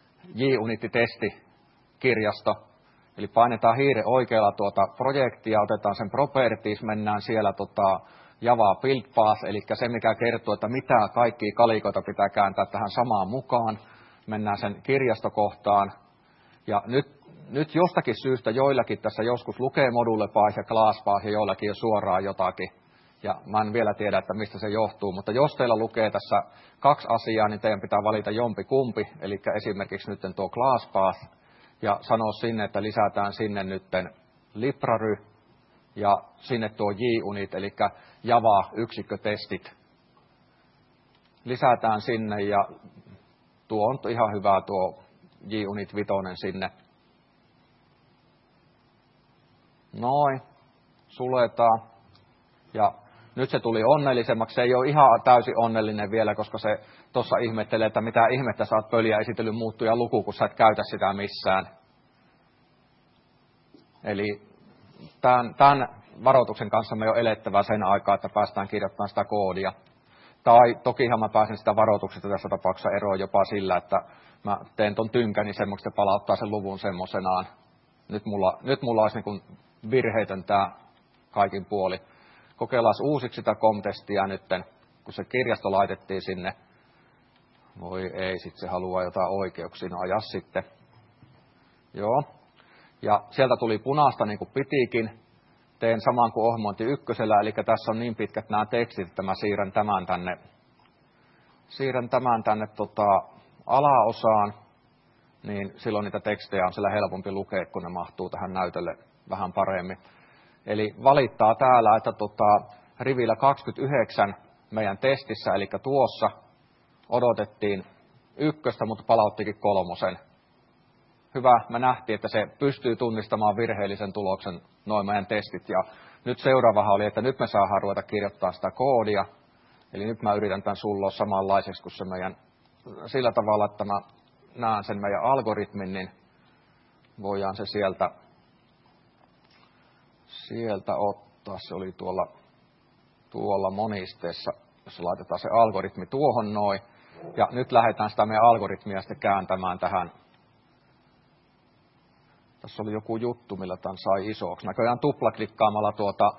JUnit-testikirjasto. Eli painetaan hiire oikealla tuota projektia, otetaan sen properties, mennään siellä tota Java build path, eli se mikä kertoo, että mitä kaikkia kalikoita pitää kääntää tähän samaan mukaan. Mennään sen kirjastokohtaan. Ja nyt, nyt jostakin syystä joillakin tässä joskus lukee module path ja class path ja joillakin jo suoraan jotakin. Ja mä en vielä tiedä, että mistä se johtuu, mutta jos teillä lukee tässä kaksi asiaa, niin teidän pitää valita jompi kumpi, eli esimerkiksi nyt tuo class path, ja sanoa sinne, että lisätään sinne nytten library, ja sinne tuo JUnit, eli Java-yksikkötestit. Lisätään sinne, ja tuo on ihan hyvä tuo JUnit vitonen sinne. Noin, suletaan. Ja nyt se tuli onnellisemmaksi. Se ei ole ihan täysin onnellinen vielä, koska se tuossa ihmettelee, että mitä ihmettä sä oot pöliä esitellyt muuttuja luku, kun sä et käytä sitä missään. Eli tämän, tämän varoituksen kanssa me on elettävä sen aikaa, että päästään kirjoittamaan sitä koodia. Tai tokihan mä pääsen sitä varoituksesta tässä tapauksessa eroon jopa sillä, että mä teen ton tynkäni semmoista ja palauttaa sen luvun semmoisenaan. Nyt mulla, nyt mulla olisi niin kuin virheitön tämä kaikin puoli. Kokeillaan uusiksi sitä com-testiä nytten, kun se kirjasto laitettiin sinne. Voi ei, sitten se haluaa jotain oikeuksia, no aja sitten. Joo. Ja sieltä tuli punaista niin kuin pitikin. Teen saman kuin ohjelmointi ykkösellä, eli tässä on niin pitkät nämä tekstit, että mä siirrän tämän tänne, siirrän tämän tänne tota, alaosaan, niin silloin niitä tekstejä on siellä helpompi lukea, kun ne mahtuu tähän näytölle vähän paremmin. Eli valittaa täällä, että tota, rivillä kaksikymmentäyhdeksän meidän testissä, eli tuossa odotettiin ykköstä, mutta palauttikin kolmosen. Hyvä, me nähtiin, että se pystyy tunnistamaan virheellisen tuloksen noin meidän testit. Ja nyt seuraavahan oli, että nyt me saadaan ruveta kirjoittaa sitä koodia. Eli nyt mä yritän tämän sulloa samanlaiseksi kuin se meidän, sillä tavalla, että mä näen sen meidän algoritmin, niin voidaan se sieltä, sieltä ottaa. Se oli tuolla, tuolla monisteessa, jos laitetaan se algoritmi tuohon noin. Ja nyt lähdetään sitä meidän algoritmia sitten kääntämään tähän. Tässä oli joku juttu, millä tämän sai isoksi. Näköjään tuplaklikkaamalla tuota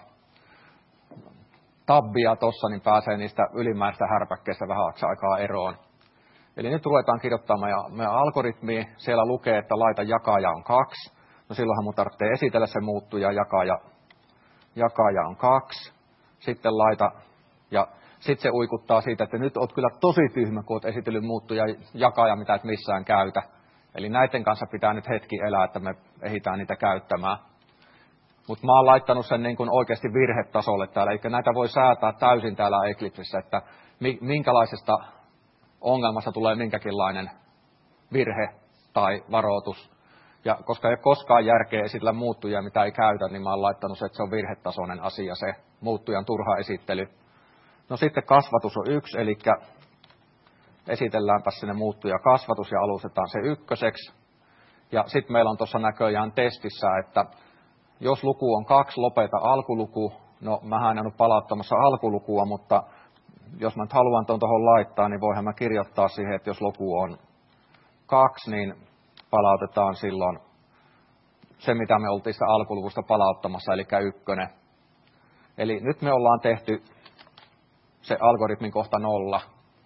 tabbia tuossa, niin pääsee niistä ylimmäistä härpäkkeistä vähän aikaa eroon. Eli nyt ruvetaan kirjoittamaan meidän, meidän algoritmiin. Siellä lukee, että laita jakaja on kaksi. No silloinhan mun tarvitsee esitellä se muuttuja, jakaja, jakaja on kaksi. Sitten laita, ja sitten se uikuttaa siitä, että nyt oot kyllä tosi tyhmä, kun oot esitellyt muuttuja, jakaja, mitä et missään käytä. Eli näiden kanssa pitää nyt hetki elää, että me ehditään niitä käyttämään. Mutta mä oon laittanut sen niin kuin oikeasti virhetasolle täällä, eli näitä voi säätää täysin täällä Eclipsessä, että minkälaisesta ongelmasta tulee minkäkinlainen virhe tai varoitus. Ja koska ei ole koskaan järkeä esitellä muuttujia, mitä ei käytä, niin mä oon laittanut se, että se on virhetasoinen asia, se muuttujan turha esittely. No sitten kasvatus on yksi, eli esitelläänpä sinne muuttuja kasvatus ja alustetaan se ykköseksi. Ja sitten meillä on tuossa näköjään testissä, että jos luku on kaksi, lopeta alkuluku. No mähän en ole palauttamassa alkulukua, mutta jos mä nyt haluan tuon tuohon laittaa, niin voihan mä kirjoittaa siihen, että jos luku on kaksi, niin palautetaan silloin se, mitä me oltiin sitä alkuluvusta palauttamassa, eli ykkönen. Eli nyt me ollaan tehty se algoritmin kohta nolla.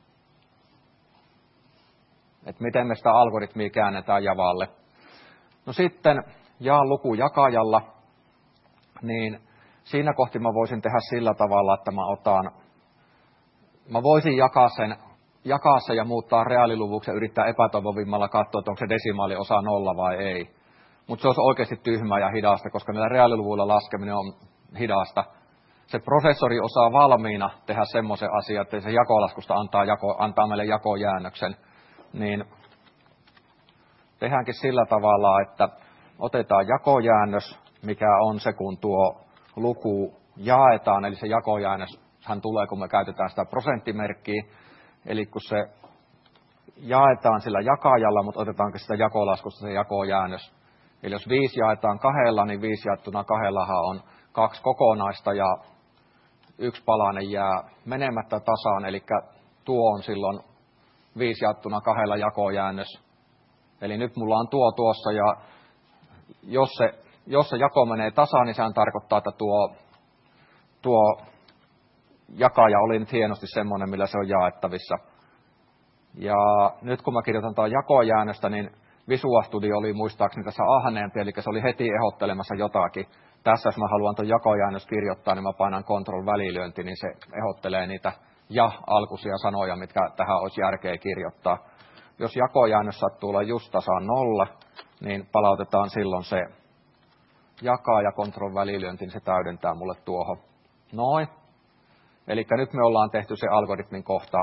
Että miten me sitä algoritmia käännetään Javalle. No sitten jaa luku jakajalla, niin siinä kohti mä voisin tehdä sillä tavalla, että mä otan, mä voisin jakaa sen, jakaa sen ja muuttaa reaaliluvuksi ja yrittää epätoivovimmalla katsoa, että onko se desimaaliosa nolla vai ei. Mutta se olisi oikeasti tyhmää ja hidasta, koska meillä reaaliluvuilla laskeminen on hidasta. Se prosessori osaa valmiina tehdä semmoisen asian, että se jakolaskusta antaa, jako, antaa meille jakojäännöksen. Niin tehdäänkin sillä tavalla, että otetaan jakojäännös, mikä on se, kun tuo luku jaetaan, eli se jakojäännöshän tulee, kun me käytetään sitä prosenttimerkkiä, eli kun se jaetaan sillä jakajalla, mutta otetaanko sitä jakolaskusta se jakojäännös. Eli jos viisi jaetaan kahdella, niin viisi jaettuna kahdellahan on kaksi kokonaista ja yksi palanen jää menemättä tasaan, eli tuo on silloin viisi jaettuna kahdella jakojäännös. Eli nyt mulla on tuo tuossa, ja jos se, jos se jako menee tasaan, niin sehän tarkoittaa, että tuo, tuo jakaja oli nyt hienosti semmoinen, millä se on jaettavissa. Ja nyt kun mä kirjoitan tuon jakojäännöstä, niin Visual Studio oli muistaakseni tässä ahneempi, eli se oli heti ehdottelemassa jotakin. Tässä jos mä haluan tuon jakojäännös kirjoittaa, niin mä painan Ctrl-välilyönti, niin se ehdottelee niitä ja-alkuisia sanoja, mitkä tähän olisi järkeä kirjoittaa. Jos jakojäännös sattuu olla just tasaan nolla, niin palautetaan silloin se jakaa ja Ctrl-välilyönti, niin se täydentää mulle tuohon. Noin. Eli nyt me ollaan tehty se algoritmin kohta,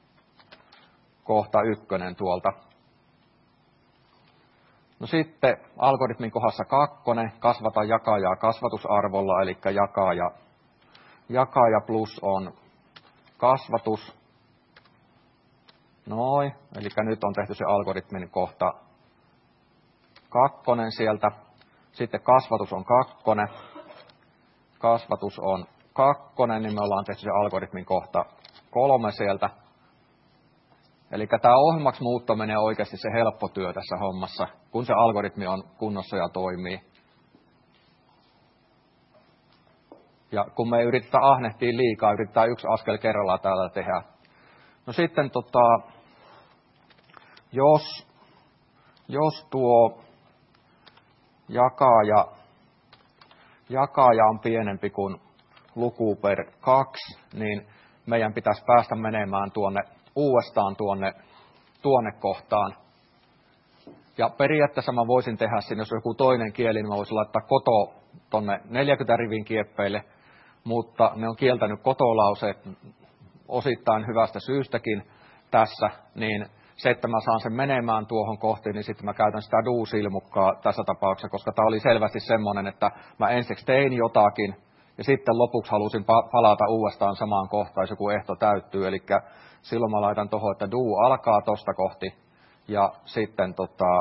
kohta ykkönen tuolta. No sitten algoritmin kohdassa kakkonen, kasvata jakajaa kasvatusarvolla, eli jakaja, jakaja plus on kasvatus. Noin, eli nyt on tehty se algoritmin kohta kakkonen sieltä. Sitten kasvatus on kakkonen. Kasvatus on kakkonen, niin me ollaan tehty se algoritmin kohta kolme sieltä. Eli tämä ohjelmaksi muuttaminen on oikeasti se helppo työ tässä hommassa, kun se algoritmi on kunnossa ja toimii. Ja kun me ei yritetä ahnehtia liikaa, yritetään yksi askel kerrallaan täällä tehdä. No sitten tota, jos, jos tuo jakaja, jakaja on pienempi kuin luku per kaksi, niin meidän pitäisi päästä menemään tuonne uudestaan tuonne, tuonne kohtaan. Ja periaatteessa mä voisin tehdä siinä, jos on joku toinen kieli, niin mä voisin laittaa koto tuonne neljäkymmentä rivin kieppeille, mutta ne on kieltänyt kotolauseet osittain hyvästä syystäkin tässä, niin se, että mä saan sen menemään tuohon kohtiin, niin sitten mä käytän sitä do-silmukkaa tässä tapauksessa, koska tämä oli selvästi semmoinen, että mä ensiksi tein jotakin, ja sitten lopuksi halusin palata uudestaan samaan kohtaan, jos joku ehto täyttyy, eli silloin mä laitan tuohon, että do alkaa tosta kohti, ja sitten tota,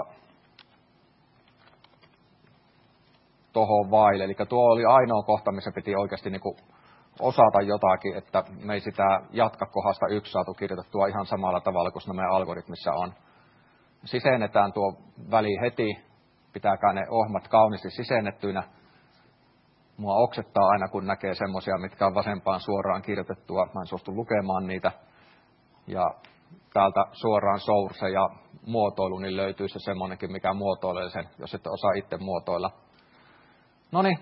tuohon while, eli tuo oli ainoa kohta, missä piti oikeasti niin kuin osata jotakin, että me ei sitä jatka kohdasta yksi saatu kirjoitettua ihan samalla tavalla kuin meidän algoritmissa on. Sisennetään tuo väli heti, pitääkää ne ohjelmat kauniisti sisennettyinä. Mua oksettaa aina, kun näkee semmoisia, mitkä on vasempaan suoraan kirjoitettua. Mä en suostu lukemaan niitä. Ja täältä suoraan source ja muotoilu, niin löytyy se semmoinenkin, mikä muotoilee sen, jos et osaa itse muotoilla. Noniin.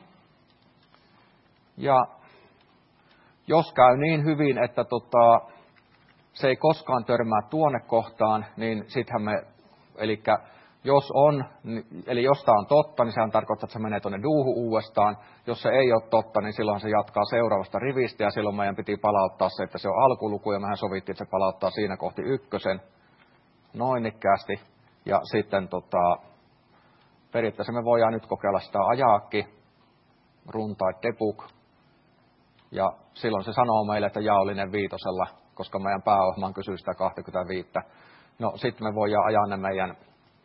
Ja jos käy niin hyvin, että tota, se ei koskaan törmää tuonne kohtaan, niin sittenhän me, eli jos on, eli jos tämä on totta, niin sehän tarkoittaa, että se menee tuonne duuhun uudestaan. Jos se ei ole totta, niin silloin se jatkaa seuraavasta rivistä, ja silloin meidän piti palauttaa se, että se on alkuluku, ja mehän sovittiin, että se palauttaa siinä kohti ykkösen, noin ikkäästi. Ja sitten tota, periaatteessa me voidaan nyt kokeilla sitä ajaakin, run tai debug, ja silloin se sanoo meille, että jaollinen viitosella, koska meidän pääohjelma kysyy sitä kaksikymmentäviisi. No sitten me voidaan ajaa ne meidän,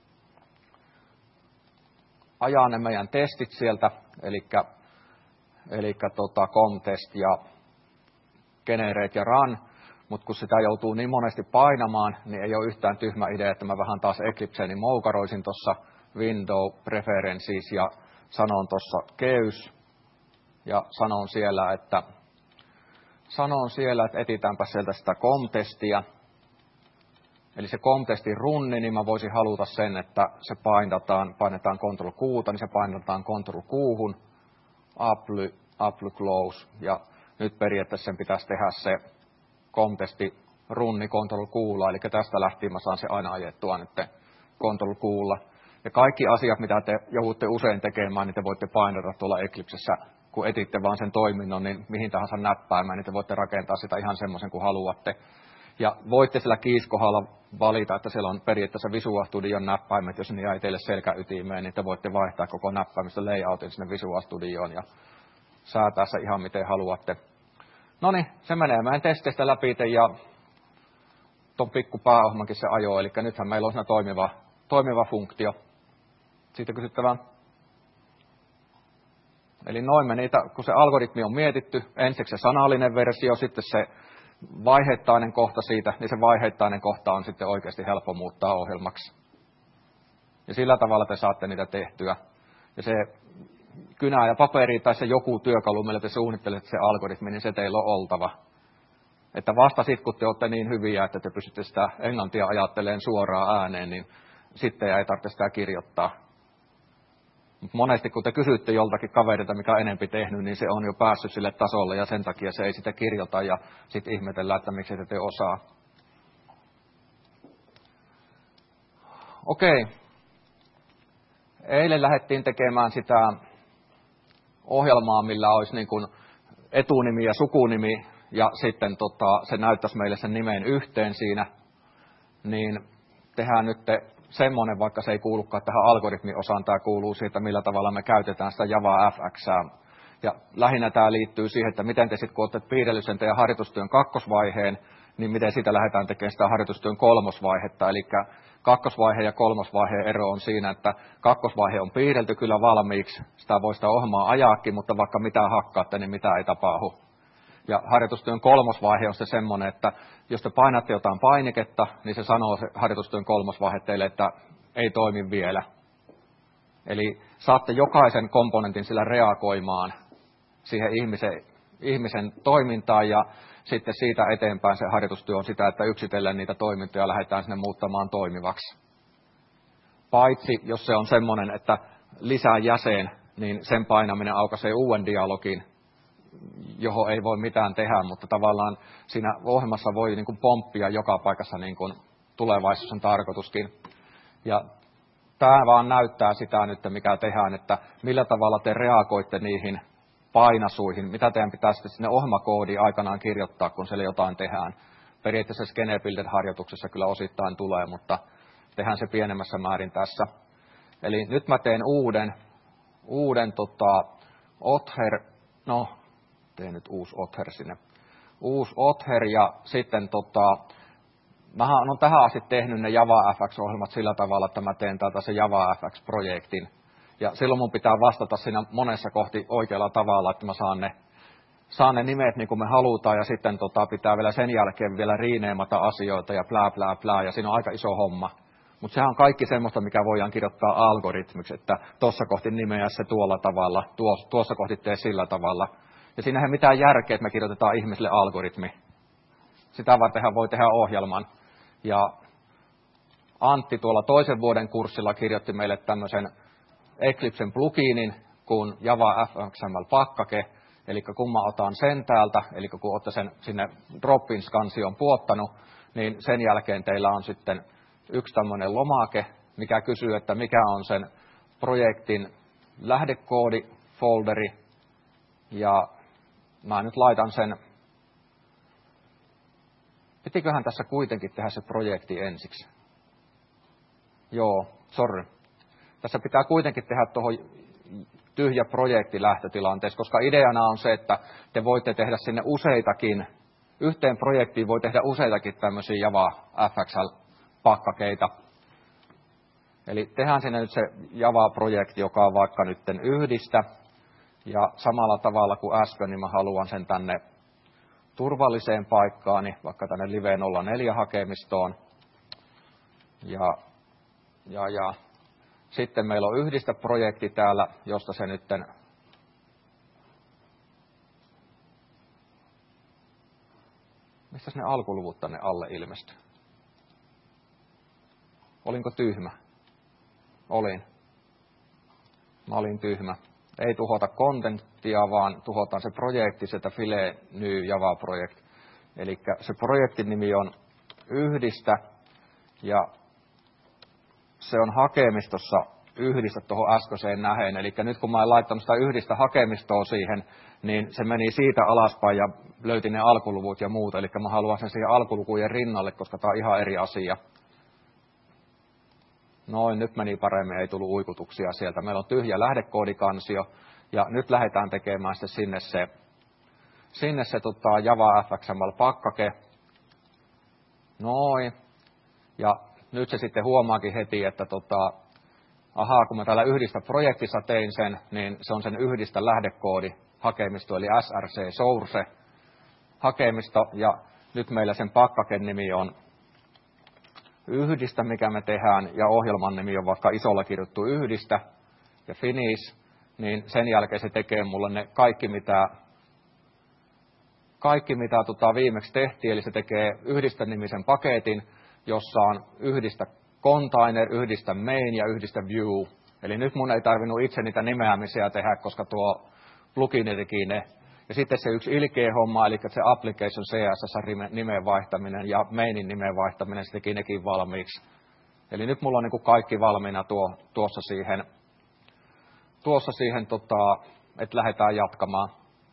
ajaa ne meidän testit sieltä, eli, eli tota, com-test ja generate ja run, mutta kun sitä joutuu niin monesti painamaan, niin ei ole yhtään tyhmä idea, että mä vähän taas Eclipseeni moukaroisin tuossa window preferences ja sanon tuossa keys ja sanon siellä, että sanon siellä, että etitäänpä sieltä sitä com-testia. Eli se com-testin runni, niin mä voisin haluta sen, että se painetaan, painetaan control Q, niin se painetaan control Q:hun, apply, apply close, ja nyt periaatteessa sen pitäisi tehdä se com-testi runni control Q:lla, eli tästä lähtien mä saan se aina ajettua nyt control Q:lla. Ja kaikki asiat, mitä te joudutte usein tekemään, niin te voitte painata tuolla Eclipsessä, kun etitte vaan sen toiminnon, niin mihin tahansa näppäimään, niin te voitte rakentaa sitä ihan semmoisen kuin haluatte. Ja voitte sillä kiiskohdalla valita, että siellä on periaatteessa Visual Studion näppäimet, jos ne jäi teille selkäytimeen, niin te voitte vaihtaa koko näppäimistä layoutin sinne Visual Studioon ja säätää se ihan miten haluatte. No niin, se menee meidän testeistä läpi ja tuon pikku pääohjelmankin se ajoo, eli nythän meillä on siinä toimiva, toimiva funktio. Siitä kysyttävää. Eli noin me niitä, kun se algoritmi on mietitty, ensiksi se sanallinen versio, sitten se vaiheittainen kohta siitä, niin se vaiheittainen kohta on sitten oikeasti helppo muuttaa ohjelmaksi. Ja sillä tavalla te saatte niitä tehtyä. Ja se kynä ja paperi tai se joku työkalu, millä te suunnittelette se algoritmi, niin se teillä on oltava. Että vasta sitten, kun te olette niin hyviä, että te pystytte sitä englantia ajattelemaan suoraan ääneen, niin sitten ei tarvitse sitä kirjoittaa. Mutta monesti kun te kysytte joltakin kaverilta, mikä on enempi tehnyt, niin se on jo päässyt sille tasolle ja sen takia se ei sitä kirjoita ja sitten ihmetellään, että miksi te te osaa. Okei. Eilen lähdettiin tekemään sitä ohjelmaa, millä olisi niin kuin etunimi ja sukunimi ja sitten tota, se näyttäisi meille sen nimen yhteen siinä. Niin tehdään nyt te semmoinen, vaikka se ei kuulukaan tähän algoritmiosaan, tämä kuuluu siitä, millä tavalla me käytetään sitä Java F X:ää. Ja lähinnä tämä liittyy siihen, että miten te sitten, kun olette piirrellyt sen teidän harjoitustyön kakkosvaiheen, niin miten siitä lähdetään tekemään sitä harjoitustyön kolmosvaihetta. Eli kakkosvaiheen ja kolmosvaiheen ero on siinä, että kakkosvaihe on piirrelty kyllä valmiiksi, sitä voi sitä ohjelmaa ajaakin, mutta vaikka mitä hakkaatte, niin mitä ei tapahdu. Ja harjoitustyön kolmosvaihe on se semmoinen, että jos te painatte jotain painiketta, niin se sanoo se harjoitustyön kolmosvaihe teille, että ei toimi vielä. Eli saatte jokaisen komponentin sillä reagoimaan siihen ihmisen, ihmisen toimintaan ja sitten siitä eteenpäin se harjoitustyö on sitä, että yksitellen niitä toimintoja lähdetään sinne muuttamaan toimivaksi. Paitsi jos se on semmoinen, että lisää jäsen, niin sen painaminen aukaisee uuden dialogin, johon ei voi mitään tehdä, mutta tavallaan siinä ohjelmassa voi niin kuin pomppia joka paikassa niin kuin tulevaisuus on tarkoituskin. Ja tämä vaan näyttää sitä nyt, mikä tehdään, että millä tavalla te reagoitte niihin painasuihin, mitä teidän pitää sitten sinne ohjelmakoodiin aikanaan kirjoittaa, kun siellä jotain tehdään. Periaatteessa Skenebuilder-harjoituksessa kyllä osittain tulee, mutta tehdään se pienemmässä määrin tässä. Eli nyt mä teen uuden, uuden tota, Other, no teen nyt uusi Other sinne, uusi Other ja sitten tota, mähän olen tähän asti tehnyt ne Java F X-ohjelmat sillä tavalla, että mä teen täältä se Java F X-projektin. Ja silloin mun pitää vastata siinä monessa kohti oikealla tavalla, että mä saan ne, saan ne nimet niin kuin me halutaan ja sitten tota, pitää vielä sen jälkeen vielä riineemata asioita ja plää plää plää ja siinä on aika iso homma. Mutta sehän on kaikki semmoista, mikä voidaan kirjoittaa algoritmiksi, että tuossa kohti nimeä se tuolla tavalla, tuossa kohti tee sillä tavalla. Ja siinähän ei mitään järkeä, että me kirjoitetaan ihmiselle algoritmi. Sitä vartenhan voi tehdä ohjelman. Ja Antti tuolla toisen vuoden kurssilla kirjoitti meille tämmöisen Eclipsen pluginin kuin Java F X M L-pakkake. Eli kun mä otan sen täältä, eli kun olette sen sinne Drop-in-skansioon puottanut, niin sen jälkeen teillä on sitten yksi tämmöinen lomake, mikä kysyy, että mikä on sen projektin lähdekoodifolderi. Ja mä nyt laitan sen, pitiköhän tässä kuitenkin tehdä se projekti ensiksi. Joo, sorry. Tässä pitää kuitenkin tehdä tuohon tyhjä projekti lähtötilanteessa, koska ideana on se, että te voitte tehdä sinne useitakin, yhteen projektiin voi tehdä useitakin tämmöisiä Java F X L-pakkakeita. Eli tehdään sinne nyt se Java-projekti, joka on vaikka nytten yhdistä, ja samalla tavalla kuin äsken, niin mä haluan sen tänne turvalliseen paikkaan, niin vaikka tänne live nolla neljä hakemistoon. Ja, ja, ja sitten meillä on yhdistä projekti täällä, josta se nytten mistä ne alkuluvut tänne alle ilmestyy? Olinko tyhmä? Olin. Mä olin tyhmä. Ei tuhota kontenttia, vaan tuhotaan se projekti, sieltä File New Java Project. Eli se projektin nimi on yhdistä, ja se on hakemistossa yhdistä tuohon äskeiseen nähden. Eli nyt kun mä en laittanut sitä yhdistä hakemistoa siihen, niin se meni siitä alaspäin ja löyti ne alkuluvut ja muuta. Eli mä haluan sen siihen alkulukujen rinnalle, koska tämä on ihan eri asia. Noin, nyt meni paremmin, ei tullut uikutuksia sieltä. Meillä on tyhjä lähdekoodikansio, ja nyt lähdetään tekemään se sinne se, sinne se tota, Java F X M L-pakkake. Noin, ja nyt se sitten huomaakin heti, että tota, ahaa, kun mä täällä yhdistä projektissa tein sen, niin se on sen yhdistä lähdekoodi hakemisto, eli S R C source hakemisto, ja nyt meillä sen pakkaken nimi on yhdistä, mikä me tehdään, ja ohjelman nimi on vaikka isolla kirjoittu yhdistä, ja finish, niin sen jälkeen se tekee mulle ne kaikki, mitä, kaikki, mitä tota viimeksi tehtiin, eli se tekee yhdistä nimisen paketin, jossa on yhdistä container, yhdistä main ja yhdistä view. Eli nyt mun ei tarvinnut itse niitä nimeämisiä tehdä, koska tuo plugin teki ne. Ja sitten se yksi ilkeä homma, eli se application C S S-nimen vaihtaminen ja mainin nimen vaihtaminen, se teki nekin valmiiksi. Eli nyt mulla on niin kuin kaikki valmiina tuo, tuossa siihen, tuossa siihen tota, että lähdetään jatkamaan.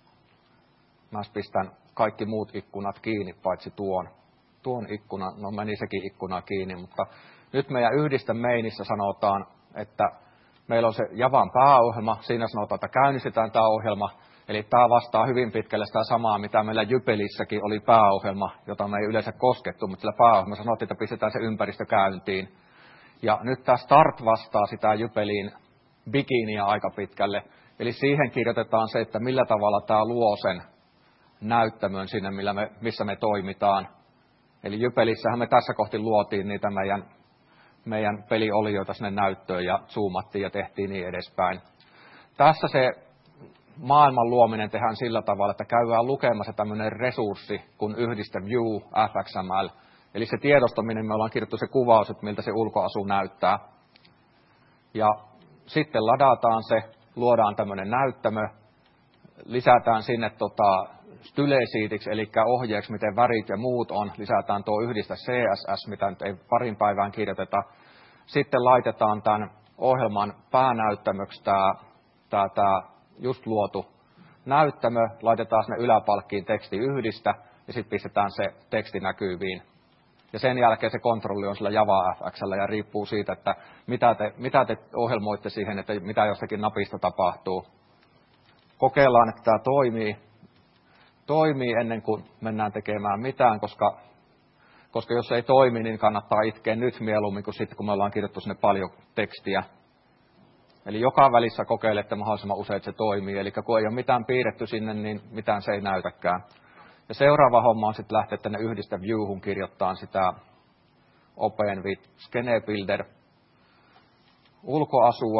Mä pistän kaikki muut ikkunat kiinni, paitsi tuon. Tuon ikkunan, no meni sekin ikkuna kiinni, mutta nyt meidän yhdistä mainissä sanotaan, että meillä on se Javan pääohjelma, siinä sanotaan, että käynnistetään tämä ohjelma. Eli tämä vastaa hyvin pitkälle sitä samaa, mitä meillä Jypelissäkin oli pääohjelma, jota me ei yleensä koskettu, mutta sillä pääohjelmassa sanottiin, että pistetään se ympäristö käyntiin. Ja nyt tämä Start vastaa sitä Jypelin bikiniä aika pitkälle. Eli siihen kirjoitetaan se, että millä tavalla tämä luo sen näyttämön sinne, millä me, missä me toimitaan. Eli Jypelissähän me tässä kohti luotiin niitä meidän, meidän peliolioita sinne näyttöön ja zoomattiin ja tehtiin niin edespäin. Tässä se maailman luominen tehdään sillä tavalla, että käydään lukemassa tämmöinen resurssi kuin yhdistä view F X M L. Eli se tiedostaminen, me ollaan kirjoittu se kuvaus, että miltä se ulkoasu näyttää. Ja sitten ladataan se, luodaan tämmöinen näyttämö, lisätään sinne tota, stylesiitiksi, eli ohjeeksi, miten värit ja muut on, lisätään tuo yhdistä C S S, mitä nyt ei parin päivään kirjoiteta. Sitten laitetaan tämän ohjelman päänäyttämöksi tämä, tämä, tämä just luotu näyttämö, laitetaan sinne yläpalkkiin teksti yhdistä, ja sitten pistetään se teksti näkyviin. Ja sen jälkeen se kontrolli on sillä Java F X L, ja riippuu siitä, että mitä te, mitä te ohjelmoitte siihen, että mitä jostakin napista tapahtuu. Kokeillaan, että tämä toimii. toimii ennen kuin mennään tekemään mitään, koska, koska jos ei toimi, niin kannattaa itkeä nyt mieluummin kuin sitten, kun me ollaan kirjoittu sinne paljon tekstiä. Eli joka välissä kokeilette mahdollisimman usein, että se toimii. Eli kun ei ole mitään piirretty sinne, niin mitään se ei näytäkään. Ja seuraava homma on sitten lähteä tänne yhdistä viewhun kirjoittaa sitä Open with Skene Builder ulkoasua.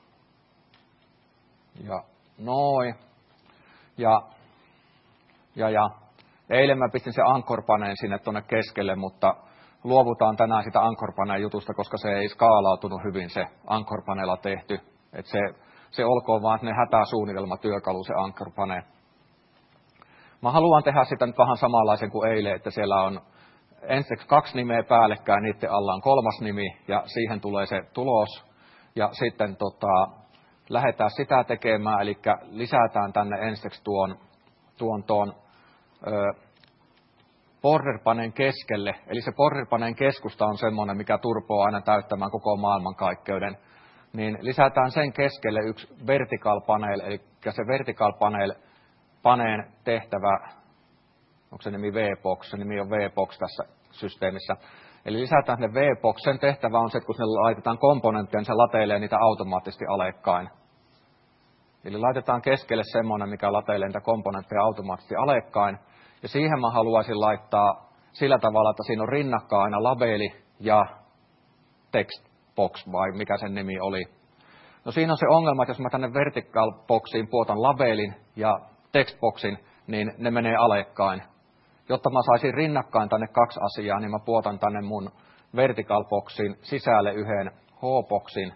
Ja noin. Ja Ja, ja eilen mä pistin se Anchor-paneen sinne tuonne keskelle, mutta luovutaan tänään sitä Anchor Panel-jutusta, koska se ei skaalautunut hyvin se Anchor Panella tehty. Et se, se olkoon vaan ne hätäsuunnitelmatyökalu, se Anchor Panel. Mä haluan tehdä sitä nyt vähän samanlaisen kuin eilen, että siellä on ensiksi kaksi nimeä päällekkäin, niiden alla on kolmas nimi ja siihen tulee se tulos. Ja sitten tota, lähdetään sitä tekemään, eli lisätään tänne ensiksi tuon, tuon, tuon ö, borderpaneen keskelle. Eli se borderpaneen keskusta on semmoinen, mikä turpoo aina täyttämään koko maailmankaikkeuden. Niin lisätään sen keskelle yksi vertical panel, eli se vertical panel paneen tehtävä, onko se nimi V-box, se nimi on V-box tässä systeemissä. Eli lisätään sinne V-box, sen tehtävä on se, että kun sinne laitetaan komponentteja, niin se lateilee niitä automaattisesti alekkain. Eli laitetaan keskelle semmoinen, mikä lateilee niitä komponentteja automaattisesti alekkain. Ja siihen mä haluaisin laittaa sillä tavalla, että siinä on rinnakkain aina labeli ja textbox, vai mikä sen nimi oli. No siinä on se ongelma, että jos mä tänne vertical boxiin puotan labelin ja textboxin, niin ne menee alekkain. Jotta mä saisin rinnakkain tänne kaksi asiaa, niin mä puotan tänne mun vertical boxin sisälle yhden H-boxin.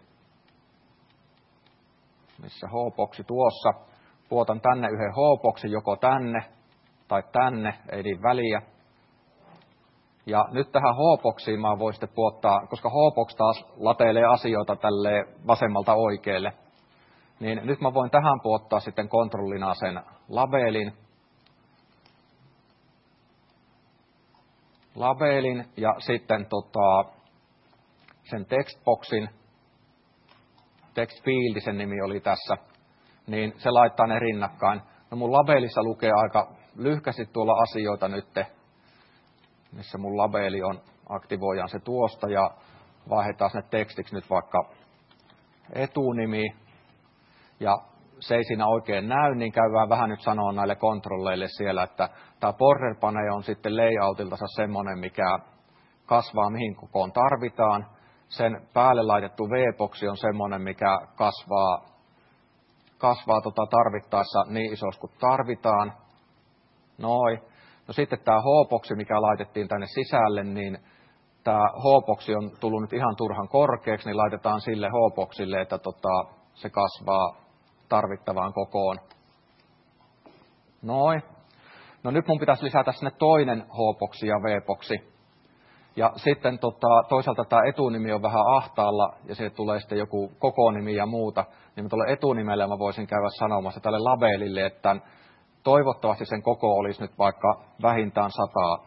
Missä H-boxi tuossa. Puotan tänne yhden H-boxin joko tänne tai tänne, ei niin väliä. Ja nyt tähän H-boxiin mä voin sitten puottaa, koska H-box taas lateilee asioita tälleen vasemmalta oikealle. Niin nyt mä voin tähän puottaa sitten kontrollina sen labelin. Labelin ja sitten tota, sen textboxin. Textfield, sen nimi oli tässä. Niin se laittaa ne rinnakkain. No mun labelissa lukee aika lyhkästi tuolla asioita nytte, missä mun labeli on, aktivoidaan se tuosta ja vaihdetaan sinne tekstiksi nyt vaikka etunimi. Ja se ei siinä oikein näy, niin käydään vähän nyt sanoa näille kontrolleille siellä, että tämä border panel on sitten layoutiltansa semmoinen, mikä kasvaa mihin kokoon tarvitaan. Sen päälle laitettu V-boxi on semmoinen, mikä kasvaa, kasvaa tota tarvittaessa niin isoksi kuin tarvitaan. Noin. No sitten tämä H-boxi, mikä laitettiin tänne sisälle, niin tämä H-boxi on tullut nyt ihan turhan korkeaksi, niin laitetaan sille H-boxille, että tota, se kasvaa tarvittavaan kokoon. Noin. No nyt mun pitäisi lisätä sinne toinen H-boxi ja V-boxi. Ja sitten tota, toisaalta tämä etunimi on vähän ahtaalla ja siihen tulee sitten joku kokonimi ja muuta. Niin tuolle etunimelle mä voisin käydä sanomassa tälle labelille, että toivottavasti sen koko olisi nyt vaikka vähintään sata,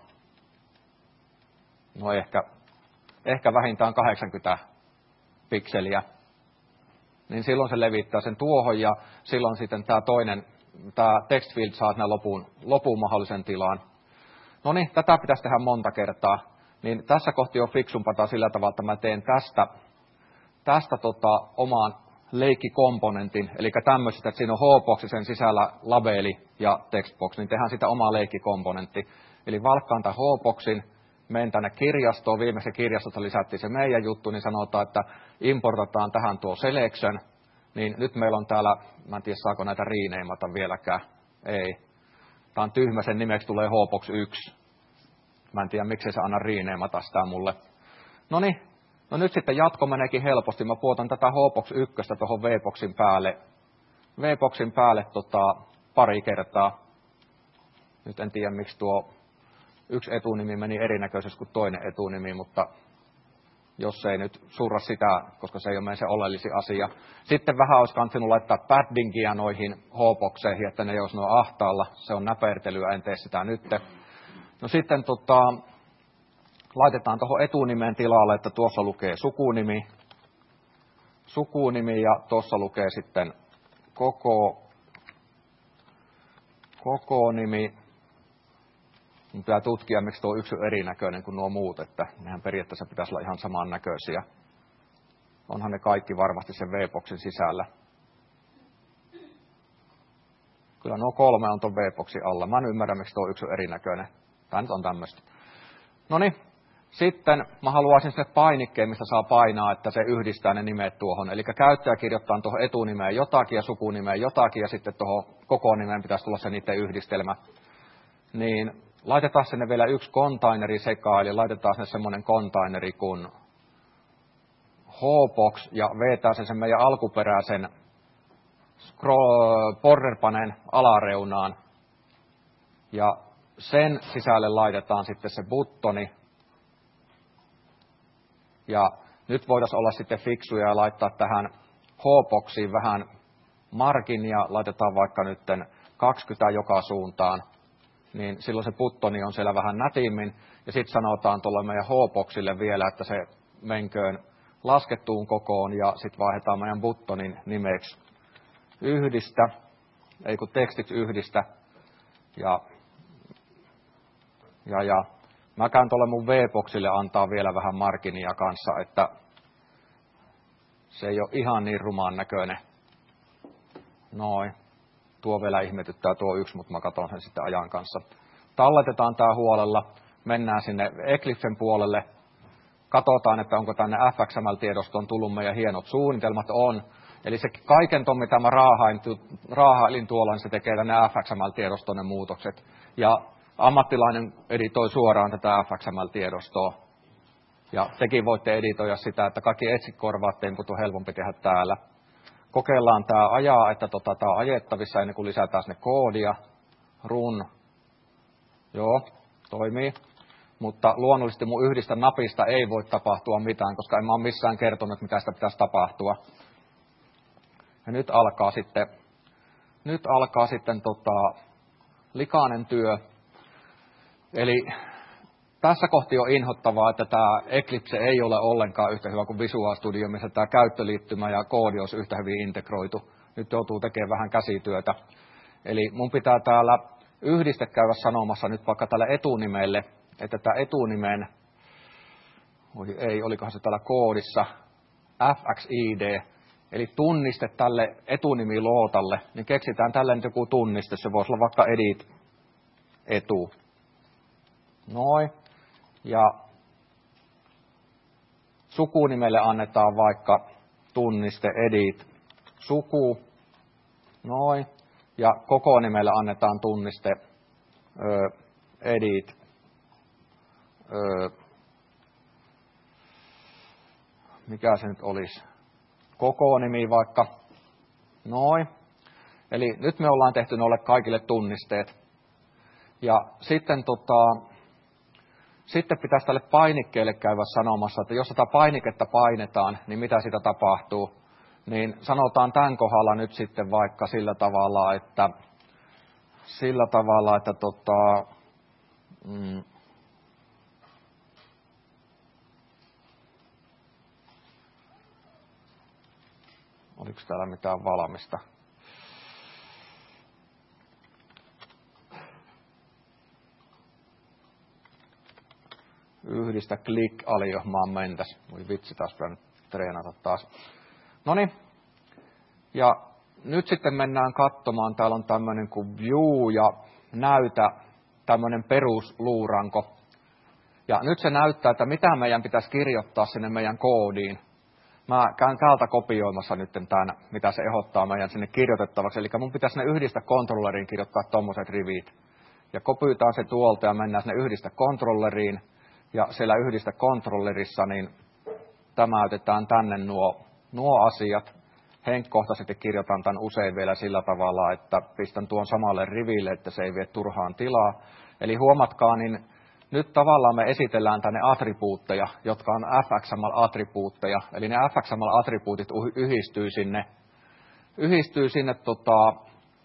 no ehkä, ehkä vähintään kahdeksankymmentä pikseliä. Niin silloin se levittää sen tuohon ja silloin sitten tämä toinen, tämä textfield saa sinä lopun, lopun mahdollisen tilaan. No niin, tätä pitäisi tehdä monta kertaa. Niin tässä kohti on fiksumpaa sillä tavalla, että mä teen tästä, tästä tota, oman leikkikomponentin, eli tämmöisestä, että siinä on H-boxi sen sisällä labeli ja textbox, niin tehdään sitä omaa leikkikomponentti. Eli valkkaan tämän H-boxin, menen tänne kirjastoon, viimeisessä kirjastossa lisättiin se meidän juttu, niin sanotaan, että importataan tähän tuo selection, niin nyt meillä on täällä, mä en tiedä saako näitä riineimata vieläkään, ei. Tämä on tyhmä, sen nimeksi tulee H-box yksi. Mä en tiedä, miksi se anna riineimata sitä mulle. No niin, no nyt sitten jatko meneekin helposti. Mä puotan tätä H-box yksi tuohon V-boxin päälle, V-boxin päälle tota, pari kertaa. Nyt en tiedä, miksi tuo yksi etunimi meni erinäköisesti kuin toinen etunimi, mutta jos ei nyt surra sitä, koska se ei ole meidän se oleellisin asia. Sitten vähän olisi kantanut laittaa paddingia noihin H-boxeihin, että ne ei olisi noin ahtaalla. Se on näpertelyä, en tee sitä nyt. No sitten tota, laitetaan tuohon etunimen tilalle, että tuossa lukee sukunimi, sukunimi ja tuossa lukee sitten koko, koko nimi. Mun pitää tutkia, miksi tuo yksi on erinäköinen kuin nuo muut, että nehän periaatteessa pitäisi olla ihan samannäköisiä. Onhan ne kaikki varmasti sen V-boxin sisällä. Kyllä nuo kolme on tuon V-boxin alla. Mä en ymmärrä, miksi tuo yksi on erinäköinen. Tämä nyt on tämmöistä. No niin, sitten mä haluaisin sinne painikkeen, mistä saa painaa, että se yhdistää ne nimet tuohon. Eli käyttäjä kirjoittaa tuohon etunimeen jotakin ja sukunimeen jotakin, ja sitten tuohon koko nimeen pitäisi tulla se niiden yhdistelmä. Niin laitetaan sinne vielä yksi kontaineri sekaan, eli laitetaan sinne semmoinen kontaineri kuin H-box ja vetää sen, sen meidän alkuperäisen borderpaneen alareunaan. Ja sen sisälle laitetaan sitten se buttoni. Ja nyt voitaisiin olla sitten fiksuja ja laittaa tähän H-boxiin vähän marginia, laitetaan vaikka nyt kaksikymmentä joka suuntaan, niin silloin se buttoni on siellä vähän nätimmin. Ja sitten sanotaan tuolle meidän H-boxille vielä, että se menköön laskettuun kokoon ja sitten vaihdetaan meidän buttonin nimeksi yhdistä, ei kun tekstiksi yhdistä. Ja, ja, ja mä käyn tuolle mun V-boxille antaa vielä vähän marginia kanssa, että se ei ole ihan niin rumaan näköinen. Noin. Tuo vielä ihmetyttää tuo yksi, mutta mä katson sen sitten ajan kanssa. Talletetaan tää huolella, mennään sinne Eclipsen puolelle, katsotaan, että onko tänne F X M L-tiedostoon tullut meidän hienot suunnitelmat on. Eli se kaiken ton, mitä mä raahain, raahailin tuolla, niin se tekee tänne F X M L-tiedostoon ne muutokset. Ja ammattilainen editoi suoraan tätä F X M L-tiedostoa. Ja tekin voitte editoida sitä, että kaikki etsikorvaat temput on helpompi tehdä täällä. Kokeillaan tää ajaa, että tota, tää on ajettavissa ennen kuin lisätään sinne koodia. Run. Joo, toimii. Mutta luonnollisesti mun yhdistä napista ei voi tapahtua mitään, koska en mä ole missään kertonut, mitä sitä pitäisi tapahtua. Ja nyt alkaa sitten, nyt alkaa sitten tota, likainen työ. Eli tässä kohti on inhottavaa, että tämä Eclipse ei ole ollenkaan yhtä hyvä kuin Visual Studio, missä tämä käyttöliittymä ja koodi olisi yhtä hyvin integroitu. Nyt joutuu tekemään vähän käsityötä. Eli mun pitää täällä yhdiste käydä sanomassa nyt vaikka tälle etunimelle, että tämä etunimen, ei, olikohan se täällä koodissa, F X I D, eli tunniste tälle etunimilootalle, niin keksitään tälle nyt joku tunniste, se voisi olla vaikka edit etu. Noin. Ja sukunimelle annetaan vaikka tunniste edit suku. Noin. Ja koko nimelle annetaan tunniste ö, edit ö, mikä se nyt olisi? Koko nimi vaikka. Noin. Eli nyt me ollaan tehty noille kaikille tunnisteet. Ja sitten tota Sitten pitäisi tälle painikkeelle käydä sanomassa, että jos tätä painiketta painetaan, niin mitä sitä tapahtuu. Niin sanotaan tämän kohdalla nyt sitten vaikka sillä tavalla, että sillä tavalla, että tota, mm, oliko täällä mitään valmista? Yhdistä click-aliohmaan mentäs. Voi vitsi, taas pitää nyt treenata taas. Noniin. Ja nyt sitten mennään katsomaan. Täällä on tämmöinen kuin view ja näytä tämmöinen perusluuranko. Ja nyt se näyttää, että mitä meidän pitäisi kirjoittaa sinne meidän koodiin. Mä käyn täältä kopioimassa nyt tämän, mitä se ehdottaa meidän sinne kirjoitettavaksi. Eli mun pitäisi sinne yhdistä controlleriin kirjoittaa tommoset rivit. Ja kopytaan se tuolta ja mennään sinne yhdistä controlleriin. Ja siellä yhdistä kontrollerissa, niin tämäytetään tänne nuo, nuo asiat. Henkkohta sitten kirjoitan tämän usein vielä sillä tavalla, että pistän tuon samalle riville, että se ei vie turhaan tilaa. Eli huomatkaa, niin nyt tavallaan me esitellään tänne attribuutteja, jotka on F X M L-attribuutteja. Eli ne F X M L-attribuutit yhdistyy sinne, yhdistyy sinne, tota,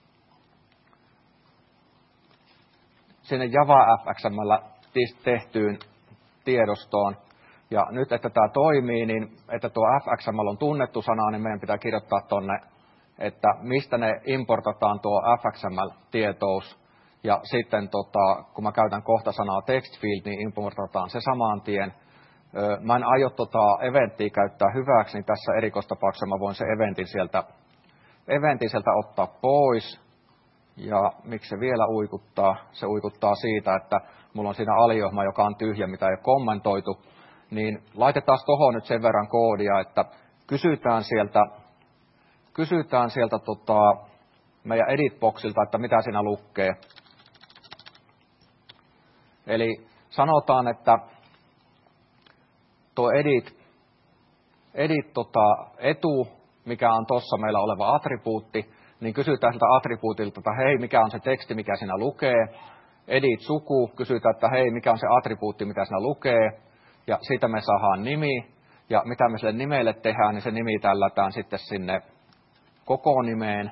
sinne Java F X M L tehtyyn tiedostoon. Ja nyt, että tämä toimii, niin että tuo F X M L on tunnettu sana, niin meidän pitää kirjoittaa tuonne, että mistä ne importataan tuo F X M L-tietous. Ja sitten, tota, kun mä käytän kohta sanaa text field, niin importataan se saman tien. Mä en aio tota eventtiä käyttää hyväksi, niin tässä erikoistapauksessa mä voin se eventin sieltä, eventin sieltä ottaa pois. Ja miksi se vielä uikuttaa? Se uikuttaa siitä, että mulla on siinä aliohma, joka on tyhjä, mitä ei ole kommentoitu. Niin laitetaan tuohon nyt sen verran koodia, että kysytään sieltä, kysytään sieltä tota, meidän editboxilta, että mitä siinä lukee. Eli sanotaan, että tuo edit, edit tota, etu, mikä on tuossa meillä oleva attribuutti, niin kysytään siltä attribuutilta, että hei, mikä on se teksti, mikä siinä lukee. Edit suku, kysytään, että hei, mikä on se attribuutti, mitä siinä lukee. Ja siitä me saadaan nimi. Ja mitä me sille nimelle tehdään, niin se nimi tällätään sitten sinne koko nimeen.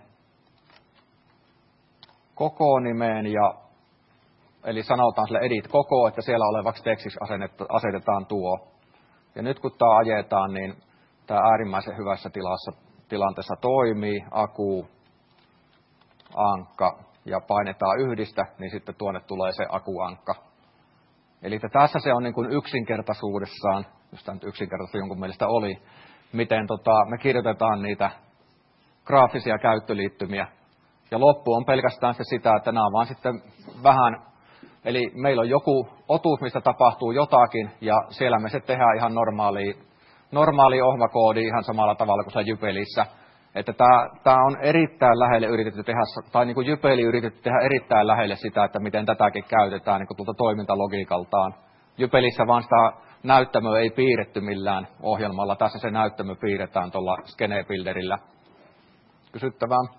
Koko nimeen, ja, eli sanotaan sille edit koko, että siellä olevaksi tekstiksi asetetaan tuo. Ja nyt kun tämä ajetaan, niin tämä äärimmäisen hyvässä tilassa, tilanteessa toimii, aku, ankka, ja painetaan yhdistä, niin sitten tuonne tulee se akuankka. Eli tässä se on niin kuin yksinkertaisuudessaan, jos tämä nyt yksinkertaisesti jonkun mielestä oli, miten tota, me kirjoitetaan niitä graafisia käyttöliittymiä. Ja loppu on pelkästään se sitä, että nämä on vaan sitten vähän, eli meillä on joku otuus, mistä tapahtuu jotakin, ja siellä me se tehdään ihan normaali, normaali ohvakoodi ihan samalla tavalla kuin se Jypelissä. Että tämä, tämä on erittäin lähelle yritetty tehdä, tai niin kuin Jypeli yritetty tehdä erittäin lähelle sitä, että miten tätäkin käytetään niin kuin tuolta toimintalogiikaltaan. Jypelissä vaan sitä näyttämöä ei piirretty millään ohjelmalla. Tässä se näyttämö piirretään tuolla Skenebuilderillä. Kysyttävää.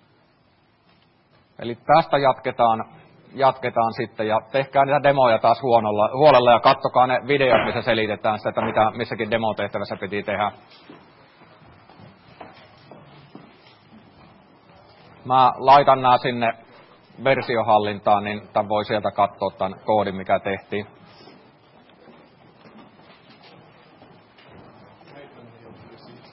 Eli tästä jatketaan, jatketaan sitten, ja tehkää niitä demoja taas huonolla, huolella, ja katsokaa ne videot, missä selitetään sitä, että mitä missäkin demotehtävässä piti tehdä. Mä laitan nämä sinne versiohallintaan, niin tämän voi sieltä katsoa tämän koodin, mikä tehtiin.